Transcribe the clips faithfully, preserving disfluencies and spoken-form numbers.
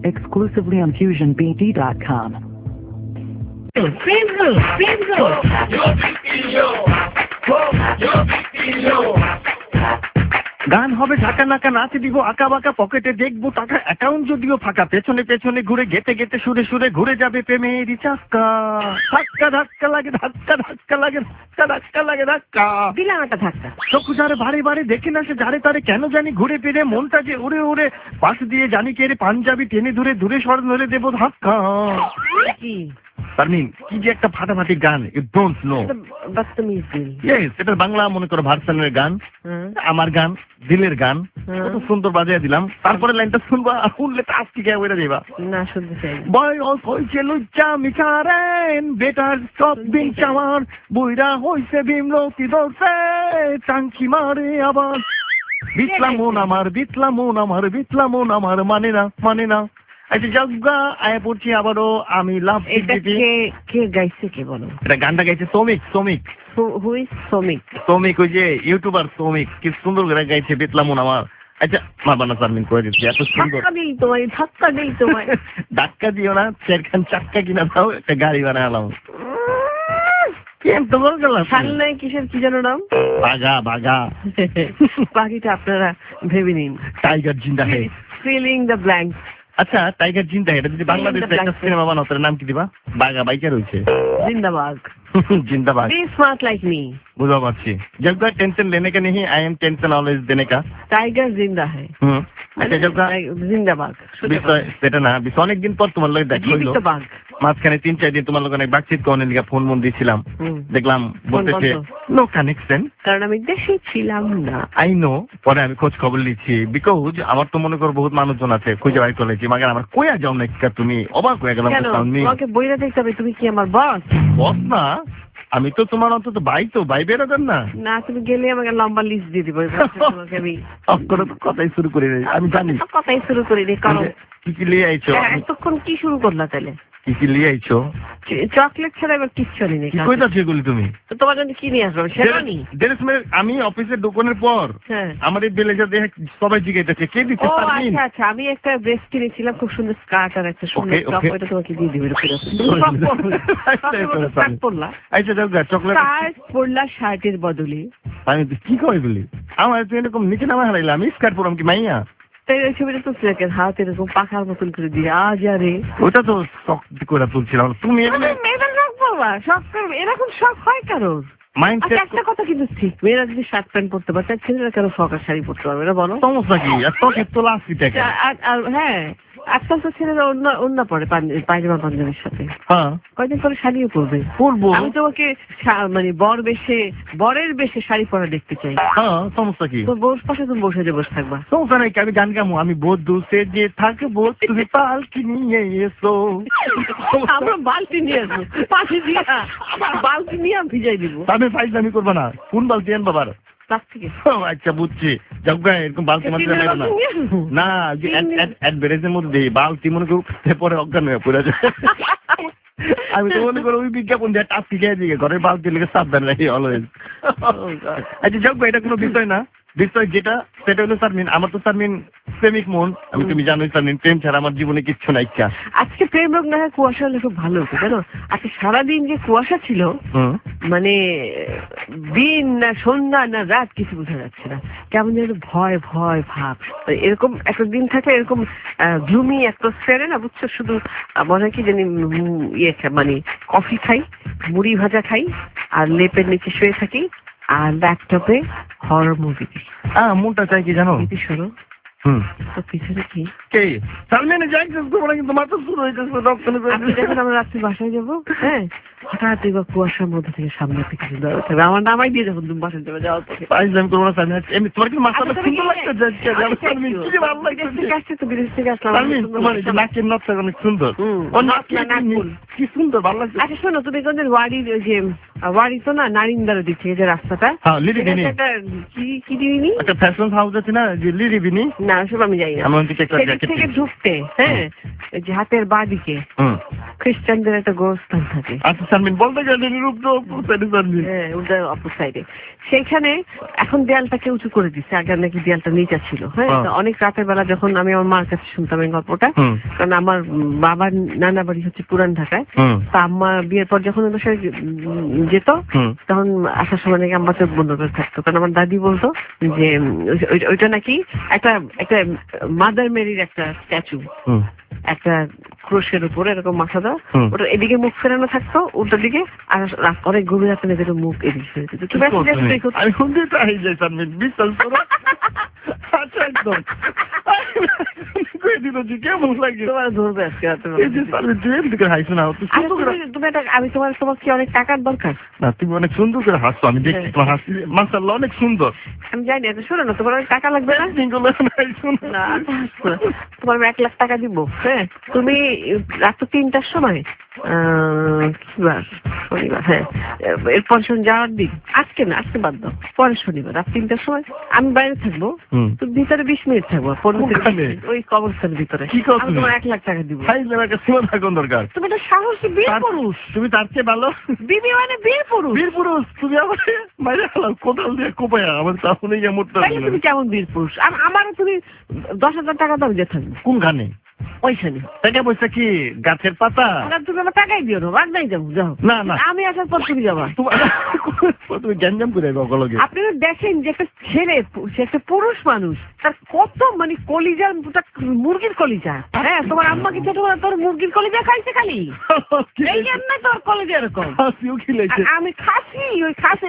exclusively on fusion b d dot com. গান হবে ঢাকা নাকা, নাচে দিব আঁকা বাঁকা, পকেটে দেখবো টাকা, অ্যাকাউন্ট যদিও ফাঁকা, পেছনে পেছনে ঘুরে গেতে গেতে সুরে সুরে ঘুরে যাবে প্রেমেরই চাক্কা। ধাক্কা ধাক্কা লাগে, ধাক্কা ধাক্কা লাগে, ধাক্কা ধাক্কা লাগে, ধাক্কা দিলাম একটা ধাক্কা। চক্ষু যারে বারে বারে দেখে না সে যারে তারে কেন জানি ঘুরে ফিরে, মনটা যে উড়ে উড়ে পাশ দিয়ে জানি কে রে, পাঞ্জাবি টেনে ধরে দূরে সর ধরে দেবো ধাক্কা। কি তারমিন কি যে একটা ফাটাফাটি গান, ইউ ডোন্ট নো। বাস্তমিজ দিল। ইয়েস, এটা বাংলা মনে করো ভার্সনের গান, আমার গান, দিলের গান, কত সুন্দর বাজিয়ে দিলাম। তারপরে লাইনটা শুনবা, শুনলে তো আজকে গিয়ে ওইটা দিবা। না শুনতে চাই। বয়স হইছে লুচ্চা মিঠারেন, বেটার সব দিন চামার, বুইরা হইছে ভীমরতি ধরছে, টাঙ্কি মারে আবার। বিতলা মন আমার, বিতলা মন আমার, বিতলা মন আমার, মানে না মানে না। আচ্ছা যজ্ঞা আয় পড়ছি আবারও আমি লাভ। কে গাইছে কে বলো? এটা গানটা গাইছে শ্রমিক। শ্রমিক হু ইজ শ্রমিক? শ্রমিক ওই যে ইউটিউবার শ্রমিক, কি সুন্দর করে গাইছে বিতলা মন আমার। আচ্ছা মারবানা সারমিন করে দিচ্ছি, এত সুন্দর। ধাক্কা দিই তোমায়, ধাক্কা দিই তোমায়। ধাক্কা দিও না, চারখান চাক্কা কিনা দাও, একটা গাড়ি বানালাম। কেন তো বল গেলাম সামনে কিসের কি যেন নাম? বাঘা। বাঘা বাকিটা আপনারা ভেবে নিন। Tiger Zinda Hai, filling the blanks. আচ্ছা টাইগার জিন্দা হে, এটা যদি বাংলাদেশে একটা সিনেমা বানাও তার নাম কি দিবা? বাঘা বাইকার হইছে জিন্দাবাদ। जिंदाबाद। Be smart like me। बुझा पाচ্ছি। जब का टेंशन लेने का नहीं, आई एम टेंशन ऑलवेज देने का। टाइगर जिंदा है। হুম আচ্ছা जब का जिंदाबाद। সেটা না, বিশ অনেকদিন পর তোমার লগে দেখা হইলো, মাঝখানে তিন চার দিন তোমার লগে অনেক বাতচিত করনে লিগা ফোন মন দিছিলাম, দেখলাম বলতেছে নো কানেকশন, কারণ আমি দেশে ছিলাম না। I know. পরে আমি খোঁজ খবর নিচ্ছি, বিকজ আমার তো মনে করো বহুত মানুষজন আছে, খুঁজে বাই করেছি, মাগার আমার কইয়া যাও না একটা, তুমি অবাক হয়ে গেলাম। তোমাকে বইরা দেখতে হবে, তুমি কি আমার বস? বস না, আমি তো তোমার অন্তত ভাই, তো ভাই বেরোবেন না। না তুমি গেলে আমাকে লম্বা লিস্ট দিয়ে দিব। তোমাকে আমি কথাই শুরু করি, আমি জানি কথাই শুরু করি নি। কারণ কি কি লিয়ে আইছো? এতক্ষণ কি শুরু করলা তাহলে? কি কি লিয়ে আইছো? চকলেট ছাড়া এবার কিচ্ছু নেই। কই যাচ্ছ এগুলি তুমি? তো তোমার জন্য কি নিয়ে আসবো? শেরওয়ানি। আমি অফিসের দোকানের পর আমার এই ব্লেজার দেখে সবাই জিজ্ঞাসা কে দিচ্ছে? আচ্ছা আচ্ছা, আমি একটা ড্রেস কিনেছিলাম, খুব সুন্দর স্কার্ট আর একটা সুন্দর টপ, ওটা তোমাকে দিয়ে দিবে। আচ্ছা চকলেট পরলা শার্টের বদলে। আমি কি কই বলি, আমার এরকম নিচে নামা হারাইলে আমি স্কার্ট পরলাম কি মাইয়া? তাই ওই ছবিটা তুলছি দেখেন, হাত এরকম পাখার মতন করে দিয়ে। আজ আরে ওটা তো শখ করে তুলছিলাম। তুমি মেয়েদের শখ করবা, শখ করবে, এরকম শখ হয় কারোর? একটা কথা কিন্তু ঠিক, মেয়েরা যদি শার্ট প্যান্ট পরতে পারছে, ছেলেরা কেন ফ্রক আর শাড়ি পরতে পারবে না বলো? সমস্যা কি? আর হ্যাঁ, আজকাল তো ছেলেরা অন্য অন্য পরে পায়জামা পাঞ্জাবির সাথে। হ্যাঁ, কয়দিন পরে শাড়িও পরবে। পরবো। আমি তোমাকে মানে বর বেশে, বরের বেশে শাড়ি পরা দেখতে চাই। হ্যাঁ, সমস্যা কি? তো বউর পাশে তুমি বসে যে বসে থাকবা। সমস্যা নাই, আমি গান গামো, আমি বধূ সে যে থাকবো, তুমি পালকি নিয়ে এসো। আমরা বালতি নিয়ে আসবো, পাশে দিয়া বালতি নিয়ে আমি ভিজাই দিব। আমি ফাইজলামি করবো না, কোন বালতি আন বাবার? আচ্ছা বুঝছি, এরকম বালতি মাত্র না, অ্যাডভার্টাইজের মধ্যে বালতি মনে করি পরে অজ্ঞান হয়ে পড়ে যায়। আমি তো মনে করি ওই বিজ্ঞাপন দিয়ে টাস্কি খেয়ে দিকে ঘরের বালতি লেগে সাবধান রাখি অলওয়েজ। আচ্ছা যোগ্য, এটা কোনো বিষয় না, বিষয় যেটা সেটা হলো সারমিন, আমার তো সারমিন প্রেমিক মন, আমি তুমি জানোই সারমিন, প্রেম ছাড়া আমার জীবনে কিচ্ছু নাই। আজকে প্রেম রোগ না হয় কুয়াশা হলে খুব ভালো হতো, জানো? আজকে সারাদিন যে কুয়াশা ছিল, মানে দিন না সন্ধ্যা না রাত কিছু বোঝা যাচ্ছে না, কেমন যেন ভয় ভয় ভাব। এরকম একটা দিন থাকলে এরকম গ্লুমি অ্যাটমসফিয়ারে না, বুঝছো, শুধু মনে হয় কি জানি ইয়ে মানে কফি খাই, মুড়ি ভাজা খাই, আর লেপের নিচে শুয়ে থাকি, আর ল্যাপটপে হরর মুভি দেখি। হ্যাঁ, মনটা চাই কি জানো? শোনো, হুম, তো পিছনে কি কে সালমানে যাই তোমরা কিন্তু মাথা শুরু হয়ে যাচ্ছে রক্ত। আপনি দেখেন আমরা রাত্রে বাসায় যাবো, হ্যাঁ, হঠাৎ এবার কুয়াশার মধ্যে থেকে সামনে থেকে যাবে, আমার নামাই দিয়ে যখন তুমি বাসায় যাবে, যাওয়ার পথে পাইজাম করবো না। এমনি তোমার কি মাথাটা সুন্দর লাগছে? কি ভালো লাগছে? আসছে তো বিদেশ থেকে আসলাম, তোমার নাকের নকশা অনেক সুন্দর, কি সুন্দর, ভালো লাগছে। আচ্ছা শোনো, তুমি কোনদিন ওয়ারির ওই যে ওয়ারি তো না, নারিন্দার দিক থেকে যে রাস্তাটা, কি দিইনি একটা ফ্যাশন হাউস আছে না, যে লিরিবিনি, না সব আমি যাই না, থেকে ঢুকতে, হ্যাঁ, যে হাতের বাঁ দিকে খ্রিস্টানদের একটা গোরস্থান থাকে। আচ্ছা সানমিন বলতে গেলে রূপ তো সানমিন হ্যাঁ ওটা অপর সাইডে। সেইখানে এখন দেয়ালটাকে উঁচু করে দিচ্ছে, আগে নাকি দেয়ালটা নিচা ছিল। হ্যাঁ অনেক রাতের বেলা যখন আমি আমার মার কাছে শুনতাম এই গল্পটা, কারণ আমার বাবার নানা বাড়ি হচ্ছে পুরান ঢাকায়, তা আম্মা বিয়ের পর যখন ওদের সাথে যেত তখন আসার সময় নাকি আম্মা চোখ বন্ধ করে থাকতো, কারণ আমার দাদি বলতো যে ওইটা নাকি একটা একটা মাদার মেরির একটা স্ট্যাচু, একটা ক্রোশের উপরে এরকম মাথা দেওয়া, ওটা এদিকে মুখ ফেরানো থাকতো উল্টো দিকে, আর অনেক গভীর রাতে নিজের মুখ এদিকে ফেরে দিত। আমি শুনতে চাই যে সানমিন বিশ্বাস করো। আচ্ছা একদম আমি তোমার তোমার কি অনেক টাকার দরকার? না তুমি অনেক সুন্দর করে হাসছো, আমি দেখছি তোমার হাসি মাশাআল্লাহ অনেক সুন্দর। আমি জানি না, শোনো না তোমার অনেক টাকা লাগবে না, তোমার আমি এক লাখ টাকা দিব। হ্যাঁ তুমি রাত তিনটার সময় শনিবার, হ্যাঁ এরপর যাওয়ার দিন, আজকে না আজকে বাদ দাও, পরের শনিবার রাত তিনটার সময় আমি বাইরে থাকবো, তুমি ভিতরে বিশ মিনিট থাকবো ওই কবরস্থানের ভিতরে, তোমার এক লাখ টাকা দিব। দরকার তুমি একটা সাহসী বীর পুরুষ, তুমি তার চেয়ে ভালো বিবি মানে বীর পুরুষ। বীর পুরুষ তুমি আমার বাইরে কোথাও দিয়ে কোপায়া আমার তাহলে তুমি কেমন বীর পুরুষ? আমারও তুমি দশ হাজার টাকা দাও যে থাকবে কোনখানে? ওইখানে টাকা পয়সা কি গাছের পাতা? তুমি আমার টাকাই দিও না, বাদ নাই যাবো যাও। না না আমি আসার পর তুমি যাবা, তুমি গ্যাঞ্জাম করে বকলগে। আপনি দেখেন যে একটা ছেলে, সে একটা পুরুষ মানুষ, তার কত মানে কলিজা, মুরগির কলিজা। হ্যাঁ তোমার আম্মা কি ছোটবেলা তোর মুরগির কলিজা খাইছে খালি? এই জন্য তোর কলিজা এরকম। আমি খাসি, ওই খাসি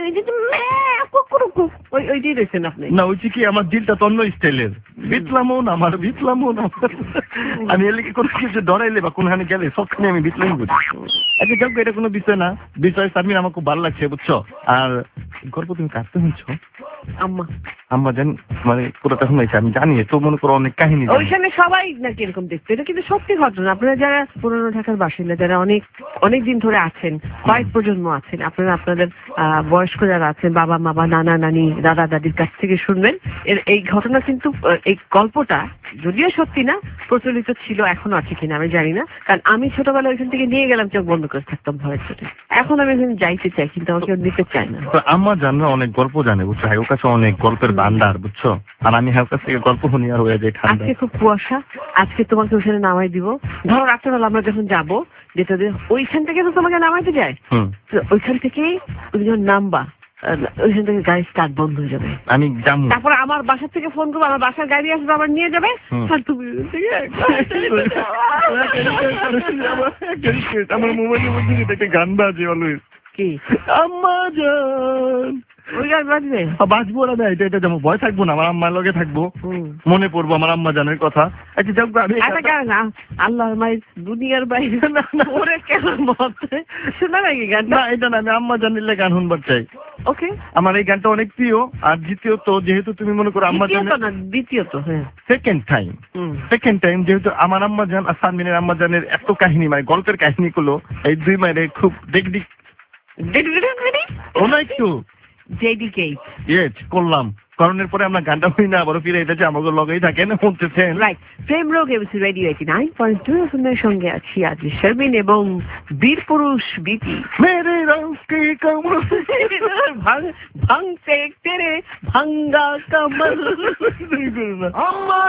ওইটাই রয়েছেন আপনি। না ওইটি কি আমার দিলটা তো অন্য স্টাইলের, বিতলামও না আমার, বিতলামও না আমি এলে কি কোনো কিছু ডরাইলে বা কোনখানে গেলে সবখানে আমি বিতলাই বুঝি। আচ্ছা যাক এটা কোনো বিষয় না, বিষয় সামনে আমার খুব ভালো লাগছে বুঝছো। আর গল্প তুমি কাটতে শুনছো? আম্মা আম্মা জান মানে পুরোটা শুনেছি আমি জানি, তো মনে করো অনেক কাহিনী ওইখানে সবাই নাকি এরকম দেখতে। এটা কিন্তু সত্যি ঘটনা। আপনারা যারা পুরনো ঢাকার বাসিন্দা, যারা অনেক অনেক দিন ধরে আছেন, কয়েক প্রজন্ম আছেন, আপনারা আপনাদের আহ বয়স্ক যারা আছেন, বাবা মা বা নানা নানি দাদা দাদির কাছ থেকে শুনবেন। এর এই ঘটনা কিন্তু, এই গল্পটা যদিও সত্যি না, প্রচলিত ছিল, এখনো আছে কিনা আমি জানি না, কারণ আমি ছোটবেলা ওইখান থেকে নিয়ে গেলাম, চোখ বন্ধ করে থাকতাম ভয়ের চোটে। এখন আমি ওখানে যাইতে চাই কিন্তু আমাকে দিতে চাই না। আম্মা জানো অনেক গল্প জানে বুঝছো, ওর কাছে অনেক গল্পের ভান্ডার বুঝছো, আর আমি হার কাছ থেকে গল্প শুনি আর হয়ে যায় ঠান্ডা। আজকে খুব কুয়াশা, আজকে তোমাকে ওখানে নামাই দিব। ধরো রাত্রেবেলা আমরা যখন যাবো, যেটা ওইখান থেকে তো তোমাকে নামাইতে যায়, ওইখান থেকেই তুমি যখন নামবা ওইখান থেকে গাড়ি স্টার্ট বন্ধ হয়ে যাবে, আমি যাবো। তারপর আমার বাসা থেকে ফোন করবো, আমার বাসার গাড়ি আসবে, আবার নিয়ে যাবে, আর তুমি আমার মোবাইলের মধ্যে একটা গান বাজে অলওয়েজ, কি আম্মা জান, ওই গান বাজবে, বাজবো না এটা এটা যেমন ভয় থাকবো না, আমার আম্মার লগে থাকবো, মনে পড়বো আমার আম্মা জানের কথা। আচ্ছা যাক আমি আল্লাহ মায়ের দুনিয়ার বাইরে ওরে কেমন মতে শোনা নাকি গান? না এটা না, আমি আম্মা জানিলে গান শুনবার চাই। ওকে আমার এই গানটা অনেক প্রিয়। আর দ্বিতীয়ত যেহেতু তুমি মনে করো আম্মা জান, দ্বিতীয়ত হ্যাঁ সেকেন্ড টাইম সেকেন্ড টাইম যেহেতু আমার আম্মা জান আর সানমিনের আম্মা জানের এত কাহিনী, মানে গল্পের কাহিনী গুলো এই দুই মায়ের খুব দেখ দিক ওনা একটু ডেডিকেট ইয়েস করলাম, কারণ এরপরে আমরা গানটা হই না, আবারও ফিরে এসেছে আমাকে লগেই থাকেন শুনতেছেন। Right, Prem Rog ABC radio eighty nine point two এর সঙ্গে আছি আজ শারমিন এবং বীর পুরুষ বিপি। মেরে রঙ কে কমর ভাঙ ভাঙতে তেরে ভাঙ্গা কমর। আম্মা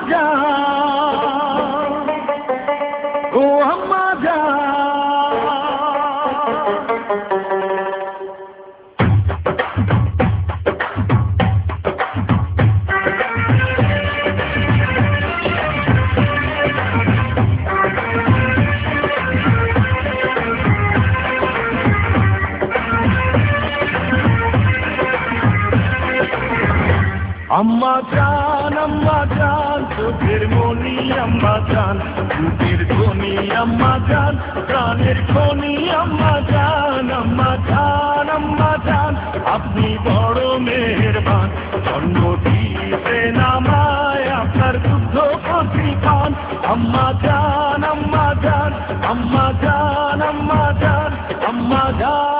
জান ও আম্মা জান, আম্মা জান আম্মা জান চোখের মনি আম্মা জান, বুকের ধনি আম্মা জান, প্রাণের খনি আম্মা জান, আম্মা জান আম্মা জান আপনি বড় মেহেরবান, জন্ম দিয়েছেন আমায় আপনার দুগ্ধ প্রতিপান। আম্মা জান আম্মা জান আম্মা জান আম্মা জান আম্মা জান।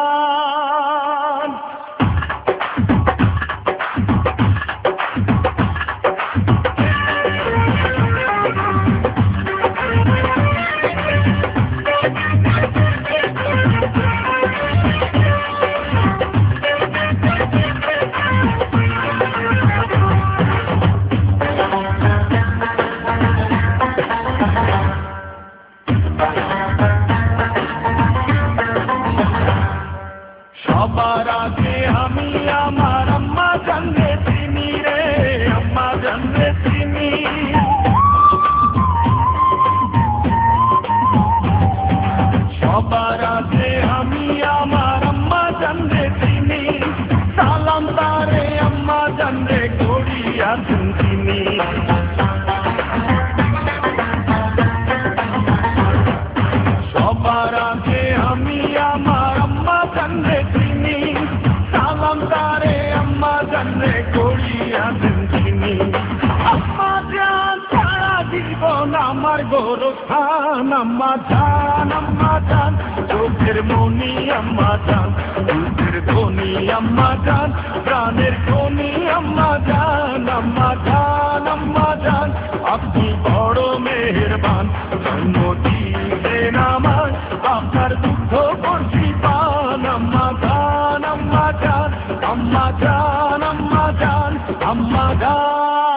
মনি আমার আম্মা জানলে চিনি সালাম তারে আম্মা জানলে করিয়া দেন চিনি আম্মা জান সারা জীবন আমার গোরস্থান আম্মা জান আম্মা জান চোখের মনি আম্মা জান চোখের ধনি আম্মা জান প্রাণের ধনি আম্মা জান আম্মা জান আম্মা জান আপনি বড় মেহেরবান জন্ম দিয়েছেন আমার আপনার দুঃখ করছি পান আম্মা জান আম্মা জান আম্মা জান আম্মা জান আম্মা জান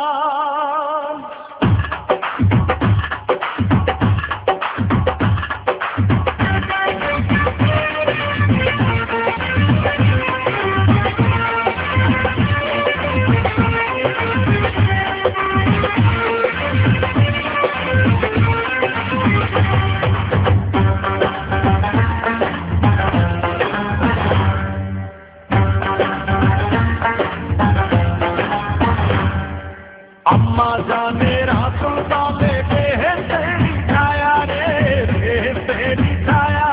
अम्मा जाने रातों ताले बेहतरी छाया रे बेहतरी छाया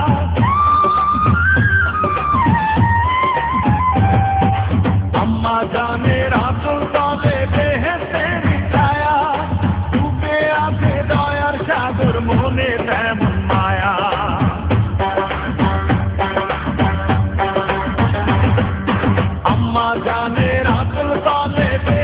अम्मा जाने रातों ताले बेहतरी छाया डूबे आते दयार सागर मोने तेमन माया अम्मा जाने रातों ताले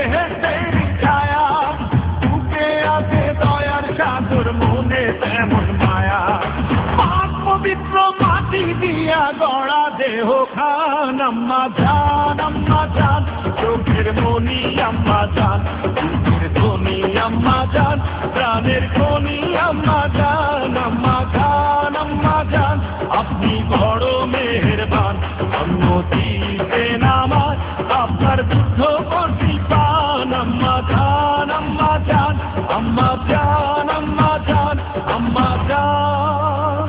पवित्र माटी दिया गड़ा देह खान अम्मा जान अम्मा जान चोखेर मनी अम्मा जान चोखेर धनी अम्मा जान प्राणेर धनी अम्मा जान अम्मा जान अम्मा जान अपनी बड़ मेहरबान जन्म दिয়েছেন আমার আপনার দুঃখ করছি পান अम्मा जान अम्मा जान अम्मा जान अम्मा जान अम्मा जान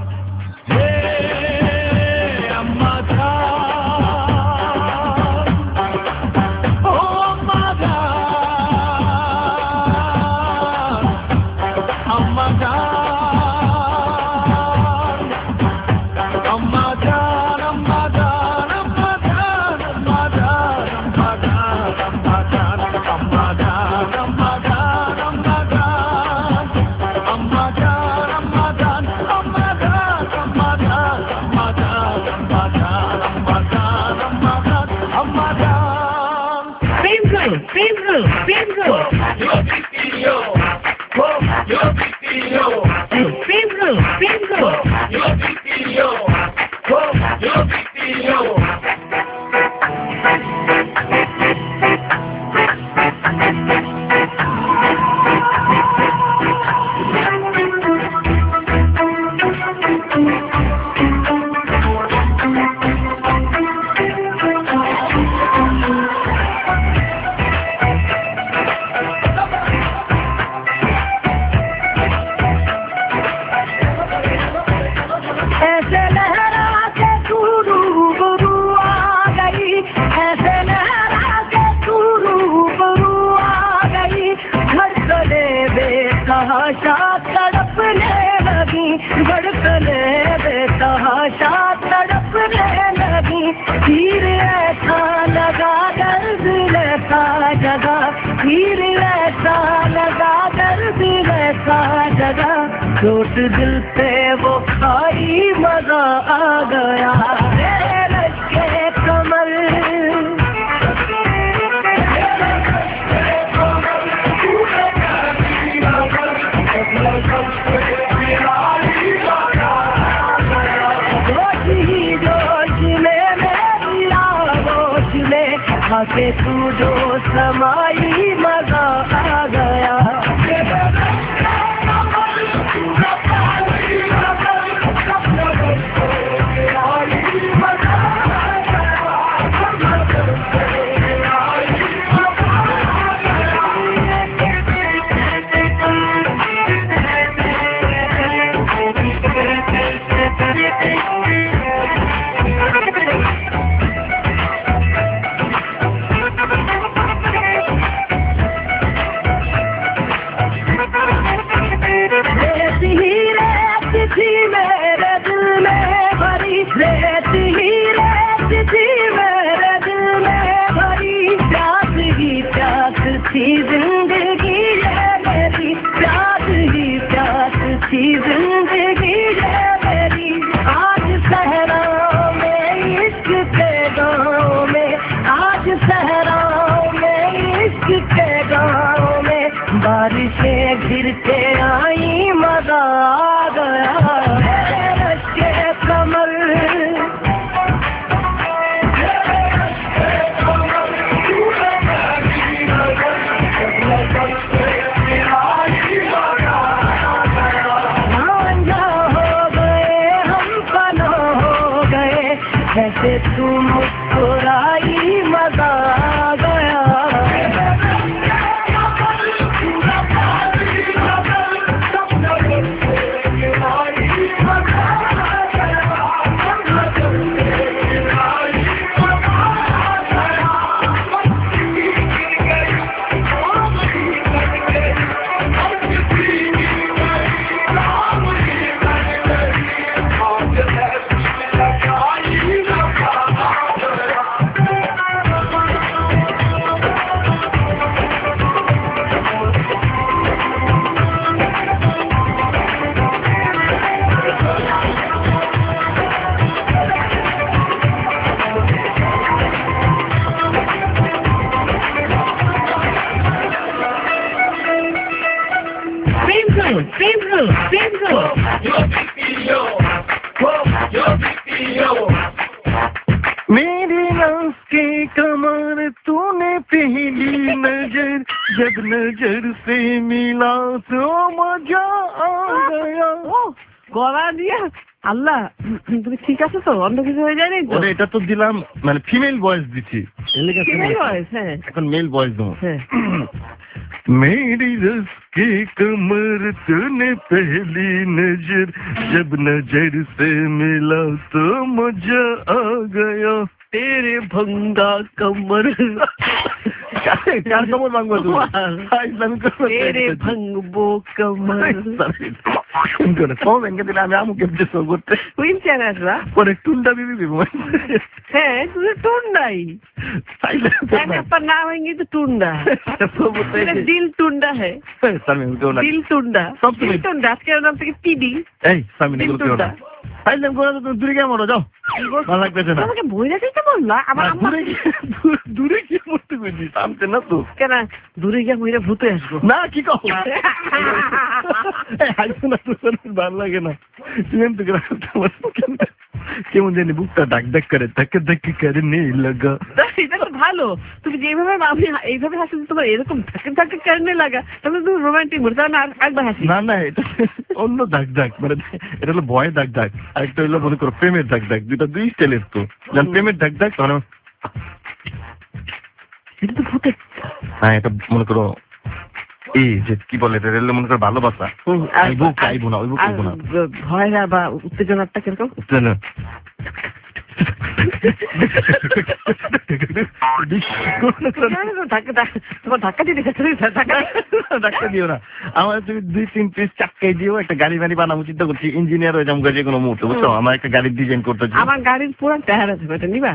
Bingo! Bingo! Yo Pitillo! Yo Pitillo! Bingo! Bingo! Yo Pitillo! Yo Pitillo! तड़पने लगी धड़कने बेतहाशा तड़पने लगी तीर ऐसा लगा दर्द ऐसा जगा तीर ऐसा लगा दर्द ऐसा जगा चोट दिल पे वो खाई मजा आ गया लटके कमर के तू जो समाई मजा आ गया अच्छी जिंदगी है मेरी आज सहराओं में इश्क के गाँव में आज सहराओं में इश्क के गाँव में बारिशें गिर के आई मजा आ गया के कमर ऐसे तू मुस्कुराई मजा आ गया मेरी नस की कमर तूने पहली नजर जब नजर से मिला तो मजा आ गया গলা দিয়া আল্লাহ তুমি ঠিক আছে তো অন্য কিছু হয়ে যায় নাই তো এটা তো দিলাম মানে ফিমেল ভয়েস দিচ্ছি ফিমেল ভয়েস হ্যাঁ এখন মেল ভয়েস দেবো হ্যাঁ मेरी रस की कमर तूने पहली नजर जब नजर से मिला तो मजा आ गया तेरे भंगा कमर चार कमर मांगो तुम तेरे भंगबो कमर কম ভেঙে দিলে আমি আমুকে শো করতে হুইল চেয়ার আসবা পরে টুনটা দিবি দিব হ্যাঁ তুই টুন্ডাই আপনার নাম হয়ে তো টুন্ডা দিল টুন্ডা হ্যাঁ দিল টুন্ডা দিল টুন্ডা আজকের নাম থেকে টিডি এই সামনে দিল টুন্ডা সাইলেন্ট করে তো দূরে গিয়ে মরো যাও ভালো লাগবে না আমাকে বইরা দিতে বললা আমার আম্মা দূরে গিয়ে মরতে কইছি সামনে না তো কেন দূরে গিয়ে মইরা ভূতে আসবো না কি কও এই হাইছো না তো ভালো লাগে না তুমি তো গ্রাম কেমন জানি বুকটা ডাক ডাক করে ধাক্কা ধাক্কি করে নেই লাগা এটা তো ভালো তুমি যেভাবে আমি এইভাবে হাসি তোমার এরকম ধাক্কা ধাক্কা করে লাগা তাহলে তুমি রোমান্টিক বলছো না একবার হাসি না না এটা অন্য ডাক ডাক মানে এটা হলো ভয় ডাক ডাক আর একটা হলো মনে করো প্রেমের ডাক ডাক দুইটা দুই স্টাইলের তো যখন প্রেমের ডাক ডাক তখন এটা তো ভূতে হ্যাঁ এটা মনে করো এই যে কি বলে এটা রেলে মনে করো ভালোবাসা আমি বুক চাইবো না ওই বুক চাইবো না ভয় বা উত্তেজনাটা কিরকম উত্তেজনা ধাক্কা দিও না আমার তুমি দুই তিন পিস চাক্কাই দিও একটা গাড়ি বাড়ি বানাবো চিন্তা করছি ইঞ্জিনিয়ার হয়ে যাবো যে কোনো মুহূর্তে বুঝছো আমার একটা গাড়ির ডিজাইন করতে আমার গাড়ির পুরো টায়ার আছে এটা নিবা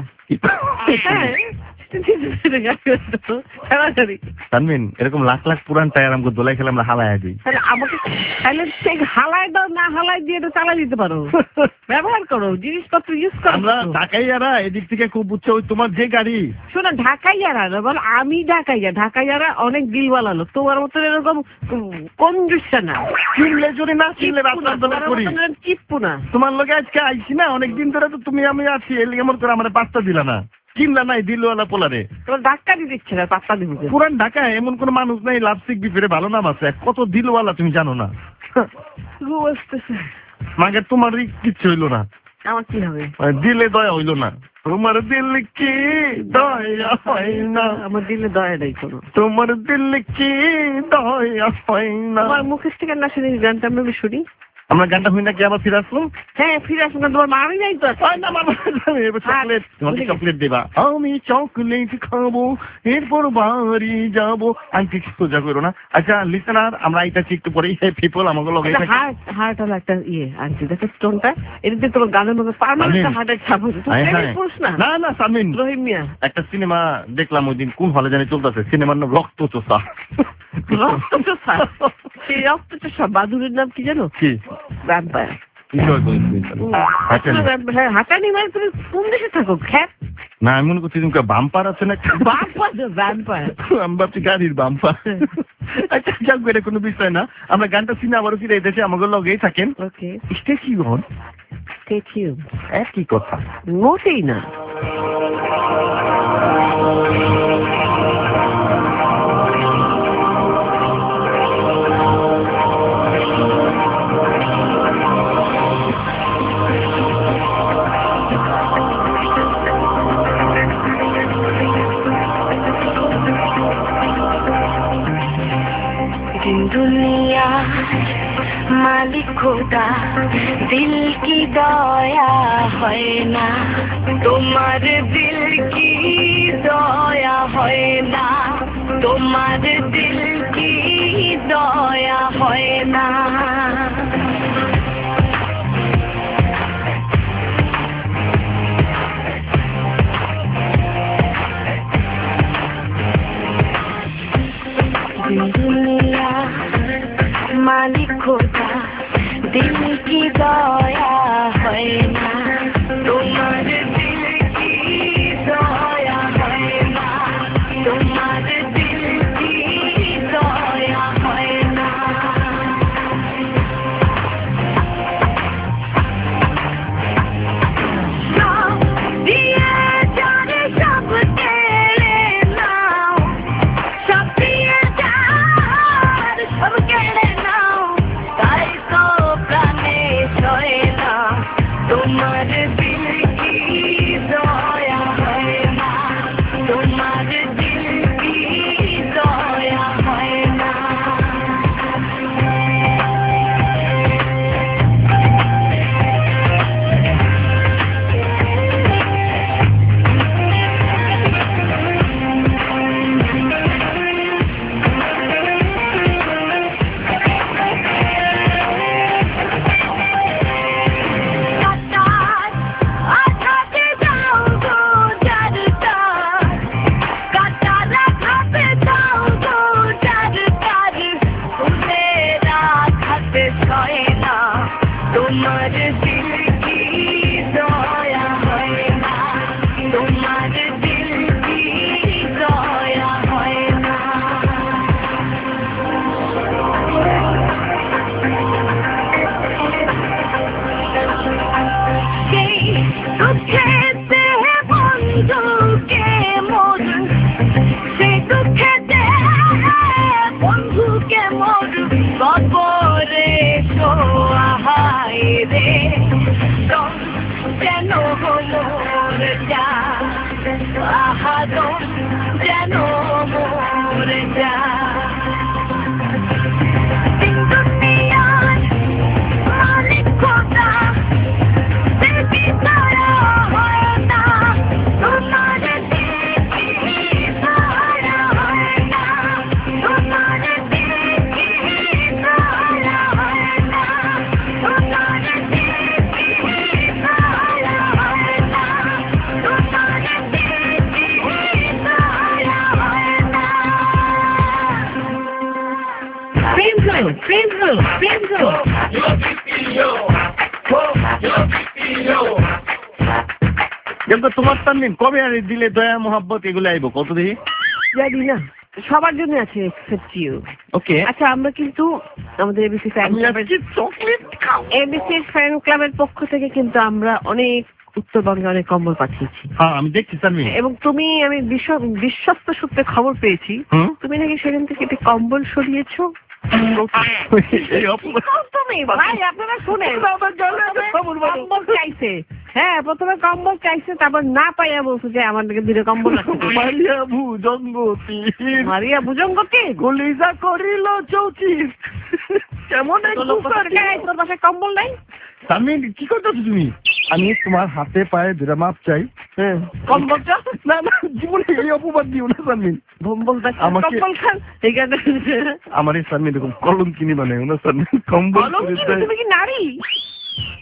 তানমিন এরকম লাখ লাখ পুরান টায়ার আমাকে দোলাই খেলে আমরা হালাই দিই আমাকে হালাই দাও না হালাই দিয়ে তো চালাই দিতে পারো ব্যবহার করো জিনিসপত্র ইউজ করো আমরা ঢাকাইয়ারা এদিক থেকে খুব বুঝছো ওই তোমার যে গাড়ি শোনো ঢাকাইয়ারা বল আমি ঢাকাইয়া ঢাকাইয়ারা অনেক দিলওয়ালা লোক তোমার মতো এরকম কঞ্জুসা না চিনলে যদি না চিনলে চিপ্পু না তোমার লোকে আজকে আইছি না অনেকদিন ধরে তো তুমি আমি আছি এর এমন করে আমার পাত্তা দিলা না কিনলা নাই দিলওয়ালা পোলারে তোমার ধাক্কা দিয়ে দিচ্ছে না পাত্তা দিব পুরান ঢাকায় এমন কোন মানুষ নাই লাভসিক বিফিরে ভালো নাম আছে কত দিলওয়ালা তুমি জানো না মাগে তোমার কিচ্ছু হইলো না আমার কি হবে দিলে দয়া হইলো না তোমার দিল কি দয়া হয় না আমার দিলে দয়া নাই কোনো তোমার দিল কি দয়া হয় না আমার মুখের থেকে না শুনি গানটা আমি শুনি আমরা গানটা হই না কি আবার ফিরে আসলাম হ্যাঁ ফিরে আসলাম তোমার মামি নাই তো চকলেট তোমাকে চকলেট দেবা আমি চকলেট খাবো এরপর বাড়ি যাবো আন্টি সোজা করো না আচ্ছা লিসেনার আমরা আইতাছি একটু পরেই পিপল আমাকে লগে হার্ট হার্ট হলো একটা ইয়ে আন্টি দেখো স্টোনটা এটা দিয়ে তোমার গানের মধ্যে পার্মানেন্ট হার্টের ছাপ হচ্ছে না না সামিন রহিম মিয়া একটা সিনেমা দেখলাম ওই দিন কোন হলে জানি চলতেছে সিনেমার নাম রক্ত চোষা রক্তচোষা সেই রক্তচোষা বাদুরের নাম কি জানো? কি ভ্যাম্পায়ার। হ্যাঁ হাঁটানি মানে তুমি কোন দেশে থাকো খ্যাপ? না আমি মনে করছি তুমি বাম্পার আছে না? Bumper vampire. আমি ভাবছি গাড়ির বাম্পার। আচ্ছা যাক এটা কোনো বিষয় না, আমরা গানটা শুনে আবারও ফিরে এই দেশে আমাদের লগেই থাকেন। ওকে স্টেশন স্টেটিউম একই কথা মোটেই না। दुनिया मालिक खुदा दिल की दया है ना, तुम्हारे दिल की दया है ना, तुम्हारे दिल की दया है ना। दुनिया मालिक खुदा दिल की दया है ना, तुम्हारे दिल की दया है ना, तुम्हारे दिल की दया है ना। सब दिए जाने सब तेरे नाम, सब दिए जान सब तेरे नाम, ताई को प्राणे सोए ना, तुम्हारे दिल की दया है ना, तुम्हारे दिल की दया है ना। तुम्हारे दिल की दया है ना, तुम्हारे दिल की दया है ना। दुखेते बंधु के मोर, से दुखेते बंधु के मोर, কবরে সোহাই রে দম যেন হলো যা, আহা দম যেন মোর যা। দুনিয়ার মালিক খোদা দিল কি দয়া হয় না, তোমারে দিল কি দয়া হয় না, তোমারে দিল কি দয়া হয় না, তোমারে দিল কি দয়া হয় না, তোমারে দিল কি দয়া হয় না। Prince Prince Prince যেমন তোমার তানবিন কবে আর দিলে দয়া মোহাব্বত এগুলো আইব কত দেখি? জানি না সবার জন্য আছে এক্সেপ্ট ইউ। ওকে আচ্ছা আমরা কিন্তু আমাদের এবিসি ফ্যান ক্লাবের চকলেট খাও। এবিসি ফ্যান ক্লাবের পক্ষ থেকে কিন্তু আমরা অনেক উত্তরবঙ্গে অনেক কম্বল পাঠিয়েছি। হ্যাঁ আমি দেখছি তানবিন। এবং তুমি আমি বিশ্ব- বিশ্বস্ত সূত্রে খবর পেয়েছি হুম? তুমি নাকি সেখান থেকে একটি কম্বল সরিয়েছো। এই অপমান। তুমি ভাই আপনারা শুনেন কম্বল চাইছে, হ্যাঁ প্রথমে কম্বল চাইছে, তারপর না পাইয়া বলছে যে আমার দিকে দুটো কম্বল আছে। মারিয়া ভুজঙ্গতি মারিয়া ভুজঙ্গকে কলিজা করিল চৌচির কেমন এক কুকার গায়ে। তোর পাশে কম্বল নাই? তানবিন কি করতেছো তুমি? আমি তোমার হাতে পায়ে দুটা মাপ চাই। হ্যাঁ কম্বল চাও? না না জীবনে এই অপবাদ দিও না তানবিন। কম্বল আমাকে- কম্বল খান এখানে। আমার এই সামনে এরকম কলম কিনি বানায় না সামনে কম্বল বলো করে কি, দেয়। তুমি কি নারী?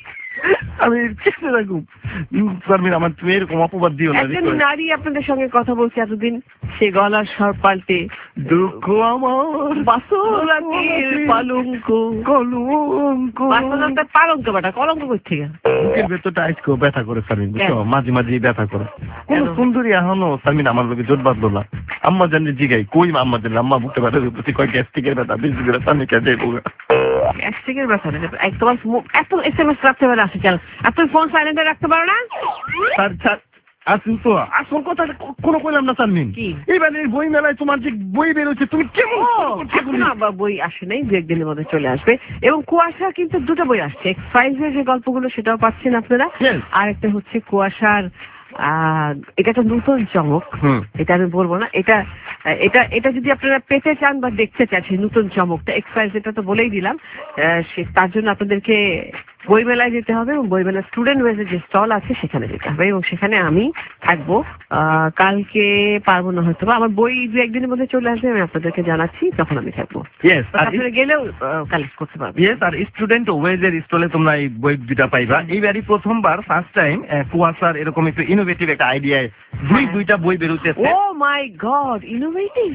আমি চেষ্টা রাখুন শারমিন, আমার তুমি এরকম অপবাদ দিও না। একজন নারী আপনাদের সঙ্গে কথা বলছে এতদিন, সে গলার স্বর পাল্টে দুঃখ আমার বাসরাতের পালঙ্ক কলঙ্ক। বাসরাতের পালঙ্ক বেটা, কলঙ্ক করছে বুকের ভেতরটা আজকেও ব্যথা করে শারমিন, বুঝছো, মাঝে মাঝে ব্যথা করে। কোন সুন্দরী এখনো শারমিন আমার লোকে জোট বাঁধলো না। আম্মা জানি জিগাই কই আম্মা জানি, আম্মা বুকতে পারে কয় গ্যাস্ট্রিকের ব্যথা, বেশি করে শারমিন কে যাই বলবে গ্যাস্ট্রিকের ব্যথা। তোমার এত এস এম এস রাখতে পারে আসে কেন? আর তুমি ফোন সাইলেন্টে রাখতে পারো না? স্যার স্যার আসুন তো, আসল কথা কোনো কইলাম না শারমিন। এইবারে বই মেলায় তোমার যে বই বেরোচ্ছে তুমি কেমন বই আসে নাই, দু একদিনের মধ্যে চলে আসবে। এবং কুয়াশা কিন্তু দুটো বই আসছে, এক্স ফাইভের যে গল্পগুলো সেটাও পাচ্ছেন আপনারা, আর একটা হচ্ছে কুয়াশার আহ এটা একটা নতুন চমক, এটা আমি বলবো না, এটা এটা এটা যদি আপনারা পেতে চান বা দেখতে চান সেই নতুন চমকটা, এক্স ফাইভ এটা তো বলেই দিলাম, তার জন্য আপনাদেরকে বইমেলায় যেতে হবে এবং বইমেলা স্টুডেন্ট ওয়েজের যে স্টল আছে সেখানে যেতে হবে এবং সেখানে আমি থাকবো। কালকে পারবো না হয়তো, আমার বই দু একদিনের মধ্যে চলে আসবে, আমি আপনাদেরকে জানাচ্ছি তখন আমি থাকবো। আপনারা গেলেও কালেক্ট করতে পারবেন। ইয়েস, আর স্টুডেন্ট ওয়েজের স্টলে তোমরা এই বই দুটা পাইবা। এইবারই প্রথমবার ফার্স্ট টাইম কুয়াশার এরকম একটু ইনোভেটিভ একটা আইডিয়ায় দুই দুইটা বই বেরোচ্ছে। Oh my God, innovative!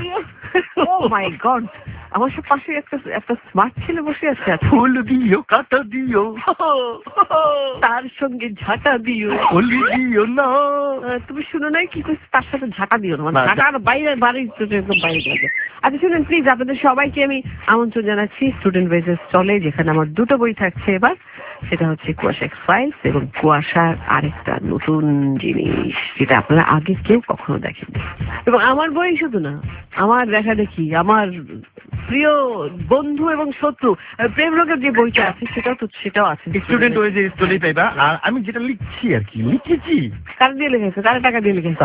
Oh my God, আমার সব পাশে একটা একটা স্মার্ট ছেলে বসে আছে। ফুল দিও, কাটা দিও, তার সঙ্গে ঝাঁটা দিও, ফুলি দিও না। তুমি শুনো নাই কি করছে? তার সাথে ঝাঁটা দিও না, মানে ঝাঁটার বাইরে বাড়ি একদম বাইরে গেছে। আচ্ছা শুনুন প্লিজ, আপনাদের সবাইকে আমি আমন্ত্রণ জানাচ্ছি স্টুডেন্ট ওয়েজের স্টলে, যেখানে আমার দুটো বই থাকছে এবার। সেটা হচ্ছে কুয়াশা এক্স ফাইলস এবং কুয়াশার আরেকটা নতুন জিনিস যেটা আপনারা আগে কেউ কখনো দেখেননি। এবং আমার বই শুধু না, আমার দেখা দেখি আমার প্রিয় বন্ধু এবং শত্রু প্রেম রোগের যে বইটা আছে সেটাও তো সেটাও আছে স্টুডেন্ট ওয়েজের স্টলে পাইবা। আর আমি যেটা লিখছি আর কি লিখেছি, কার দিয়ে লিখেছে, কার টাকা দিয়ে লিখেছে,